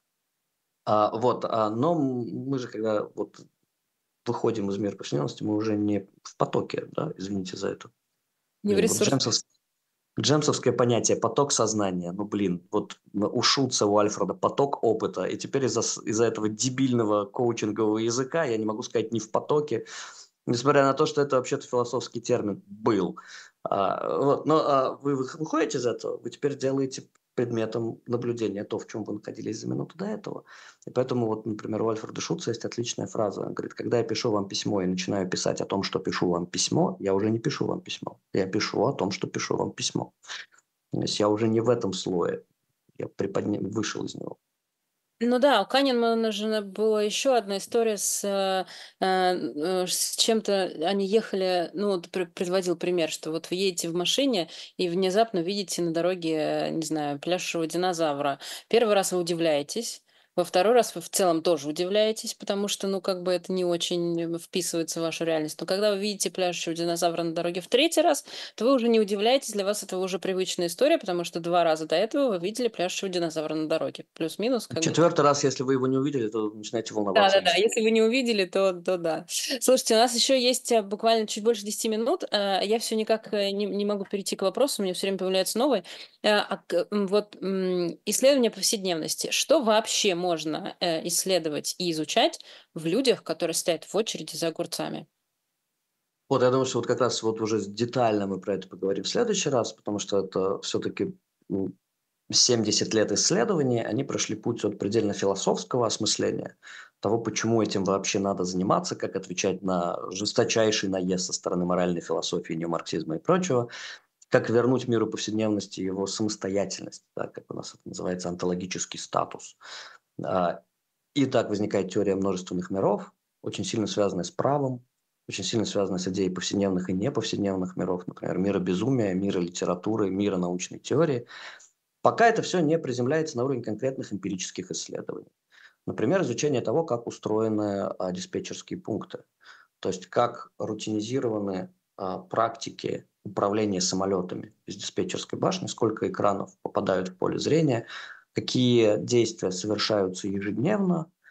Но мы же, когда выходим из мира повседневности, мы уже не в потоке, да, извините за это. не в ресурсе. Джемсовское понятие «поток сознания». Вот у Шутца, у Альфреда поток опыта. И теперь из-за этого дебильного коучингового языка я не могу сказать «не в потоке», несмотря на то, что это вообще-то философский термин «был». Но вы выходите из этого, вы теперь делаете предметом наблюдения то, в чем вы находились за минуту до этого. И поэтому, например, у Альфреда Шутца есть отличная фраза. Он говорит, когда я пишу вам письмо и начинаю писать о том, что пишу вам письмо, я уже не пишу вам письмо. Я пишу о том, что пишу вам письмо. То есть я уже не в этом слое. Я вышел из него. Ну да, у Канемана же была еще одна история с чем-то. Они ехали, ну, вот приводил пример, что вот вы едете в машине и внезапно видите на дороге, не знаю, пляшущего динозавра. Первый раз вы удивляетесь, во второй раз вы в целом тоже удивляетесь, потому что, ну, как бы это не очень вписывается в вашу реальность. Но когда вы видите пляшущего динозавра на дороге в третий раз, то вы уже не удивляетесь, для вас это уже привычная история, потому что 2 раза до этого вы видели пляшущего динозавра на дороге. Плюс-минус, как бы. Четвертый раз, если вы его не увидели, то начинаете волноваться. Да-да-да, если вы не увидели, то да. Слушайте, у нас еще есть буквально чуть больше 10 минут. Я все никак не могу перейти к вопросу, у меня все время появляются новые. Исследование повседневности. Что вообще можно исследовать и изучать в людях, которые стоят в очереди за огурцами? Я думаю, что как раз уже детально мы про это поговорим в следующий раз, потому что это все-таки 70 лет исследований, они прошли путь от предельно философского осмысления того, почему этим вообще надо заниматься, как отвечать на жесточайший наезд со стороны моральной философии, неомарксизма и прочего, как вернуть миру повседневности его самостоятельность, да, как у нас это называется, онтологический статус. И так возникает теория множественных миров, очень сильно связанная с правом, очень сильно связанная с идеей повседневных и неповседневных миров, например, мира безумия, мира литературы, мира научной теории. Пока это все не приземляется на уровень конкретных эмпирических исследований. Например, изучение того, как устроены диспетчерские пункты. То есть как рутинизированы практики управления самолетами из диспетчерской башни, сколько экранов попадают в поле зрения, какие действия совершаются ежедневно,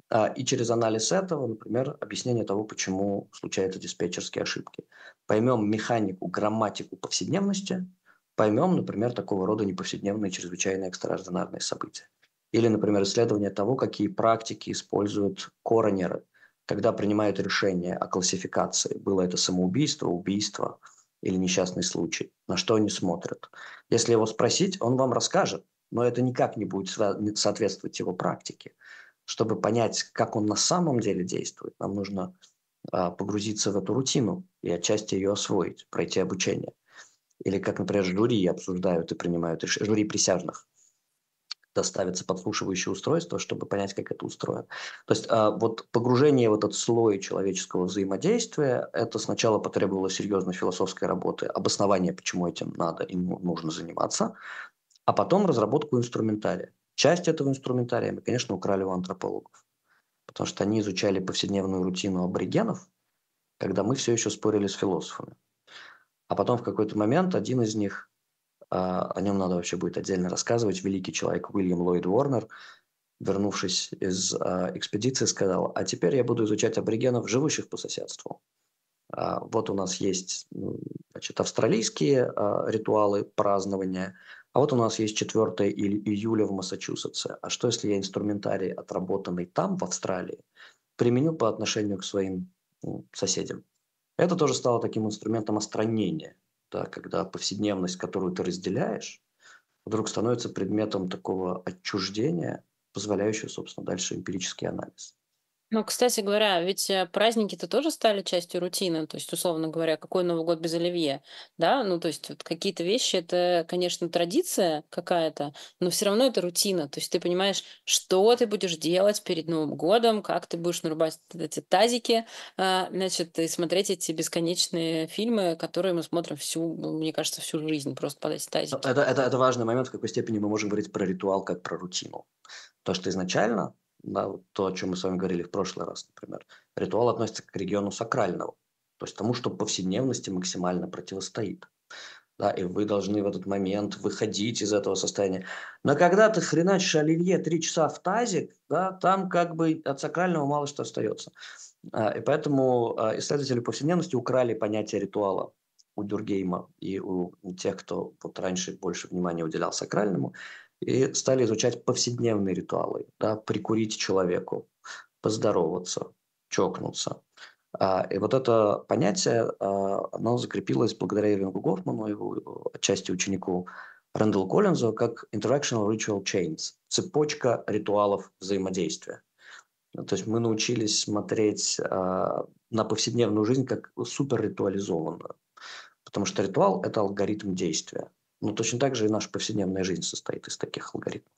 И через анализ этого, например, объяснение того, почему случаются диспетчерские ошибки. Поймем механику, грамматику повседневности, поймем, например, такого рода неповседневные чрезвычайные экстраординарные события. Или, например, исследование того, какие практики используют коронеры, когда принимают решение о классификации, было это самоубийство, убийство или несчастный случай, на что они смотрят. Если его спросить, он вам расскажет, но это никак не будет соответствовать его практике. Чтобы понять, как он на самом деле действует, нам нужно погрузиться в эту рутину и отчасти ее освоить, пройти обучение. Или как, например, жюри обсуждают и принимают решения, жюри присяжных, ставится подслушивающее устройство, чтобы понять, как это устроено. То есть вот погружение в этот слой человеческого взаимодействия, это сначала потребовало серьезной философской работы, обоснования, почему этим надо и нужно заниматься, а потом разработку инструментария. Часть этого инструментария мы, конечно, украли у антропологов, потому что они изучали повседневную рутину аборигенов, когда мы все еще спорили с философами. А потом в какой-то момент один из них, о нем надо вообще будет отдельно рассказывать, великий человек Уильям Ллойд Уорнер, вернувшись из экспедиции, сказал: а теперь я буду изучать аборигенов, живущих по соседству. Вот у нас есть, значит, австралийские ритуалы празднования, а вот у нас есть 4 июля в Массачусетсе. А что, если я инструментарий, отработанный там, в Австралии, применю по отношению к своим соседям? Это тоже стало таким инструментом остранения, да, когда повседневность, которую ты разделяешь, вдруг становится предметом такого отчуждения, позволяющего, собственно, дальше эмпирический анализ. Ну, кстати говоря, ведь праздники-то тоже стали частью рутины. То есть, условно говоря, какой Новый год без оливье, да? Ну, то есть, вот какие-то вещи, это, конечно, традиция какая-то, но все равно это рутина. То есть, ты понимаешь, что ты будешь делать перед Новым годом, как ты будешь нарубать эти тазики, значит, и смотреть эти бесконечные фильмы, которые мы смотрим всю, ну, мне кажется, всю жизнь просто под эти тазики. Это важный момент, в какой степени мы можем говорить про ритуал как про рутину. То, что изначально, да, вот то, о чем мы с вами говорили в прошлый раз, например, ритуал относится к региону сакрального, то есть тому, что повседневности максимально противостоит. Да, и вы должны в этот момент выходить из этого состояния. Но когда ты хреначишь оливье 3 часа в тазик, да, там как бы от сакрального мало что остается. И поэтому исследователи повседневности украли понятие ритуала у Дюргейма и у тех, кто вот раньше больше внимания уделял сакральному, и стали изучать повседневные ритуалы. Да, прикурить человеку, поздороваться, чокнуться. И вот это понятие, оно закрепилось благодаря Ирвингу Гофману, его отчасти ученику Рэндаллу Коллинзу, как interactional ritual chains, цепочка ритуалов взаимодействия. То есть мы научились смотреть на повседневную жизнь как супер ритуализованную, потому что ритуал – это алгоритм действия. Но точно так же и наша повседневная жизнь состоит из таких алгоритмов.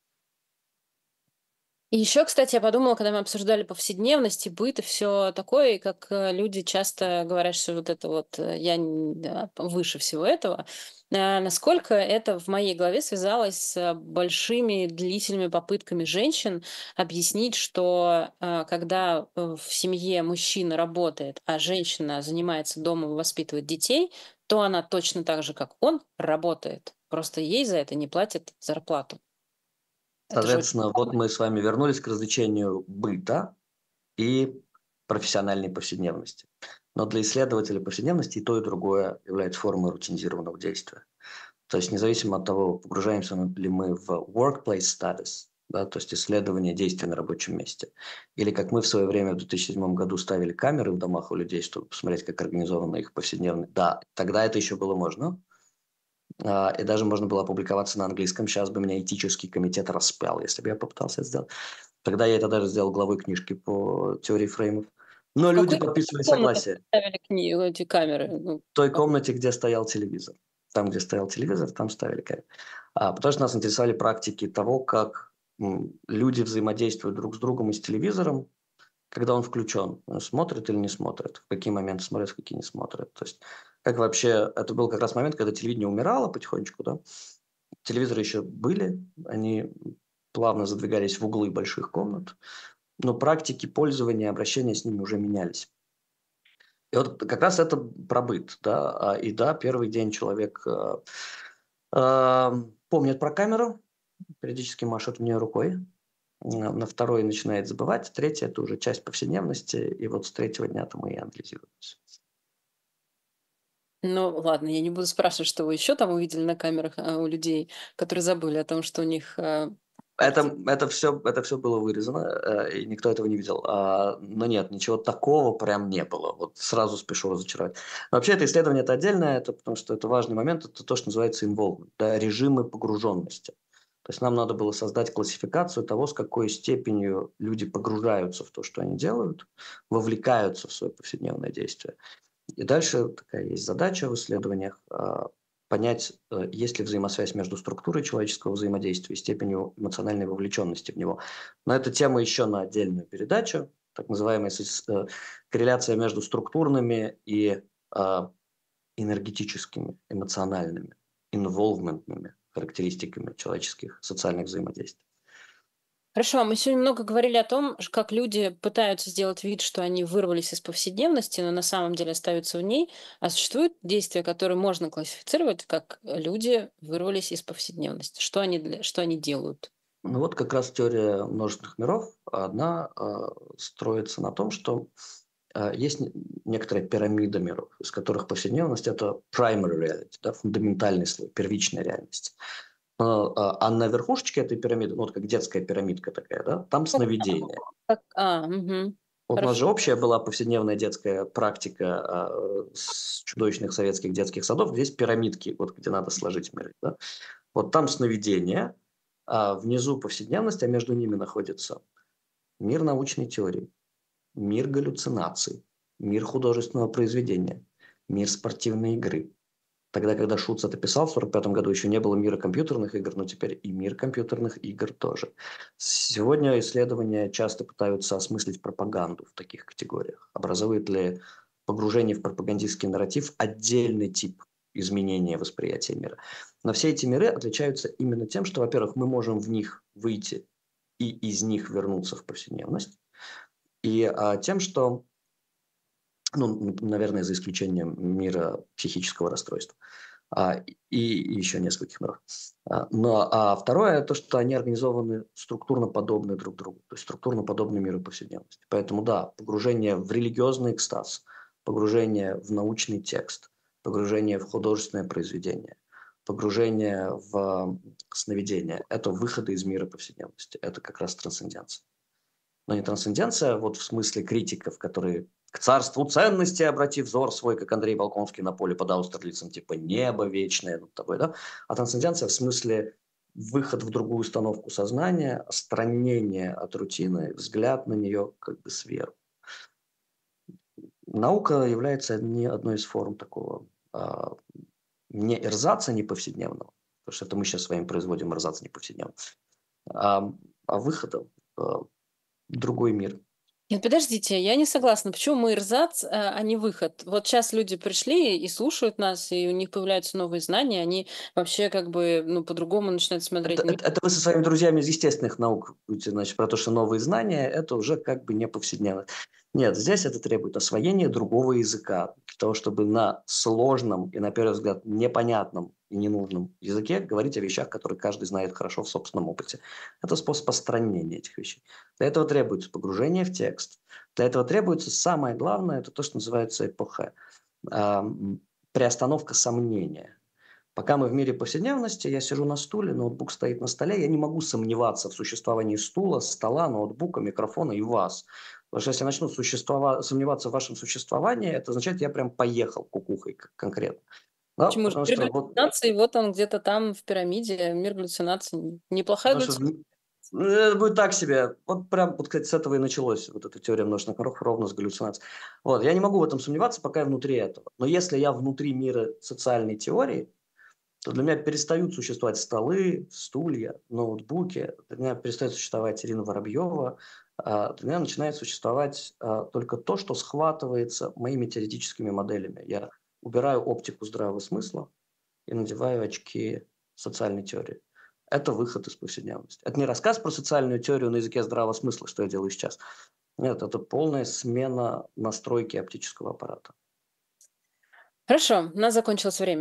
И еще, кстати, я подумала, когда мы обсуждали повседневность и быт и все такое, и как люди часто говорят, что вот это вот я да, выше всего этого, насколько это в моей голове связалось с большими длительными попытками женщин объяснить, что когда в семье мужчина работает, а женщина занимается домом и воспитывает детей, то она точно так же, как он, работает. Просто ей за это не платят зарплату. Это же очень Соответственно, вот мы с вами вернулись к различению быта и профессиональной повседневности. Но для исследователя повседневности и то, и другое является формой рутинизированного действия. То есть независимо от того, погружаемся ли мы в workplace status, да, то есть исследование действий на рабочем месте, или как мы в свое время в 2007 году ставили камеры в домах у людей, чтобы посмотреть, как организованы их повседневные. Да, тогда это еще было можно, и даже можно было опубликоваться на английском. Сейчас бы меня этический комитет распял, если бы я попытался это сделать. Тогда я это даже сделал главой книжки по теории фреймов. Но в люди какой подписывали комнате согласие. ставили эти камеры? Ну, В той комнате, где стоял телевизор. Там, где стоял телевизор, там ставили камеры. Потому что нас интересовали практики того, как люди взаимодействуют друг с другом и с телевизором, когда он включен. Смотрят или не смотрят, в какие моменты смотрят, в какие не смотрят. То есть, как вообще, это был как раз момент, когда телевидение умирало потихонечку, да. Телевизоры еще были, они плавно задвигались в углы больших комнат, но практики пользования, обращения с ними уже менялись. И вот как раз это про быт, да. И да, первый день человек помнит про камеру, периодически машет в нее рукой, на второй начинает забывать, третий – это уже часть повседневности, и вот с третьего дня-то мы и анализируемся. Ну, ладно, я не буду спрашивать, что вы еще там увидели на камерах, у людей, которые забыли о том, что у них, квартира. Это все было вырезано, и никто этого не видел. Но нет, ничего такого прям не было. Вот сразу спешу разочаровать. Но вообще, это исследование это отдельное, это потому что это важный момент, это то, что называется involvement, да, режимы погруженности. То есть нам надо было создать классификацию того, с какой степенью люди погружаются в то, что они делают, вовлекаются в свое повседневное действие. И дальше такая есть задача в исследованиях понять, есть ли взаимосвязь между структурой человеческого взаимодействия и степенью эмоциональной вовлеченности в него. Но это тема еще на отдельную передачу, так называемая корреляция между структурными и энергетическими, эмоциональными, инволвментными характеристиками человеческих социальных взаимодействий. Хорошо, мы сегодня много говорили о том, как люди пытаются сделать вид, что они вырвались из повседневности, но на самом деле остаются в ней. А существуют действия, которые можно классифицировать, как люди вырвались из повседневности? Что они делают? Ну вот как раз теория множественных миров, одна строится на том, что есть некоторая пирамида миров, из которых повседневность – это primary reality, да, фундаментальный слой, первичная реальность. А на верхушечке этой пирамиды, ну, вот как детская пирамидка такая, да, там сновидение. Мгм. Вот у нас Хорошо. же общая была повседневная детская практика с чудовищных советских детских садов, где есть пирамидки, вот где надо сложить миры. Да? Вот там сновидение, а внизу повседневность, а между ними находится мир научной теории, мир галлюцинаций, мир художественного произведения, мир спортивной игры. Тогда, когда Шуц это писал в 1945 году, еще не было мира компьютерных игр, но теперь и мир компьютерных игр тоже. Сегодня исследования часто пытаются осмыслить пропаганду в таких категориях. Образует ли погружение в пропагандистский нарратив отдельный тип изменения восприятия мира. Но все эти миры отличаются именно тем, что, во-первых, мы можем в них выйти и из них вернуться в повседневность, и тем, что, ну, наверное, за исключением мира психического расстройства, и еще нескольких миров. Второе, то, что они организованы структурно подобны друг другу, то есть структурно подобны миру повседневности. Поэтому, да, погружение в религиозный экстаз, погружение в научный текст, погружение в художественное произведение, погружение в сновидение – это выходы из мира повседневности, это как раз трансценденция. Но не трансценденция вот в смысле критиков, которые к царству ценности обрати взор свой, как Андрей Болконский на поле под Аустерлицем, типа небо вечное, вот такое, да? А трансценденция в смысле выход в другую установку сознания, отстранение от рутины, взгляд на нее как бы сверху. Наука является одной из форм такого не эрзаца неповседневного, потому что это мы сейчас с вами производим эрзац неповседневного, выхода в другой мир. Нет, подождите, я не согласна. Почему мы рзац, а не выход? Вот сейчас люди пришли и слушают нас, и у них появляются новые знания, они вообще как бы, ну, по-другому начинают смотреть Это, на мир. это, это вы со своими друзьями из естественных наук будете, значит, про то, что новые знания – это уже как бы не повседневно. Нет, здесь это требует освоения другого языка, для того, чтобы на сложном и, на первый взгляд, непонятном и ненужном языке говорить о вещах, которые каждый знает хорошо в собственном опыте. Это способ остранения этих вещей. Для этого требуется погружение в текст. Для этого требуется самое главное – это то, что называется эпохе, приостановка сомнения. Пока мы в мире повседневности, я сижу на стуле, ноутбук стоит на столе, я не могу сомневаться в существовании стула, стола, ноутбука, микрофона и вас. Потому что если я начну сомневаться в вашем существовании, это означает, я прям поехал кукухой конкретно. Да, Почему же потому мир что вот галлюцинаций, вот он где-то там в пирамиде, мир галлюцинаций. Неплохая потому что галлюцинация. это будет так себе. Вот прям, вот, кстати, с этого и началось вот эта теория множественных миров ровно с галлюцинацией. Вот, я не могу в этом сомневаться, пока я внутри этого. Но если я внутри мира социальной теории, то для меня перестают существовать столы, стулья, ноутбуки, для меня перестает существовать Ирина Воробьева, для меня начинает существовать только то, что схватывается моими теоретическими моделями. Я убираю оптику здравого смысла и надеваю очки социальной теории. Это выход из повседневности. Это не рассказ про социальную теорию на языке здравого смысла, что я делаю сейчас. Нет, это полная смена настройки оптического аппарата. Хорошо, у нас закончилось время.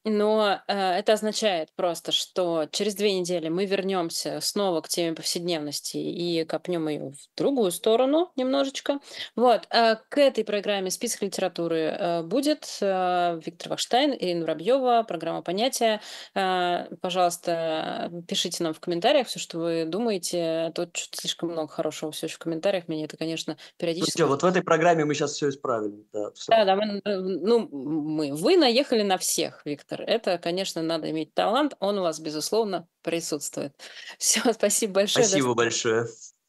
Но, это означает просто, что через 2 недели мы вернемся снова к теме повседневности и копнем ее в другую сторону немножечко. Вот, к этой программе список литературы, будет, Виктор Вахштайн, Ирина Воробьева, программа "Понятия". Пожалуйста, пишите нам в комментариях все, что вы думаете. Тут чё-то слишком много хорошего всё еще в комментариях. Меня это, конечно, Ну периодически. чё, вот в этой программе мы сейчас все исправим. Да, все. Да-да, вы наехали на всех, Виктор. Это, конечно, надо иметь талант. Он у вас, безусловно, присутствует. Все, спасибо большое. До Спасибо большое.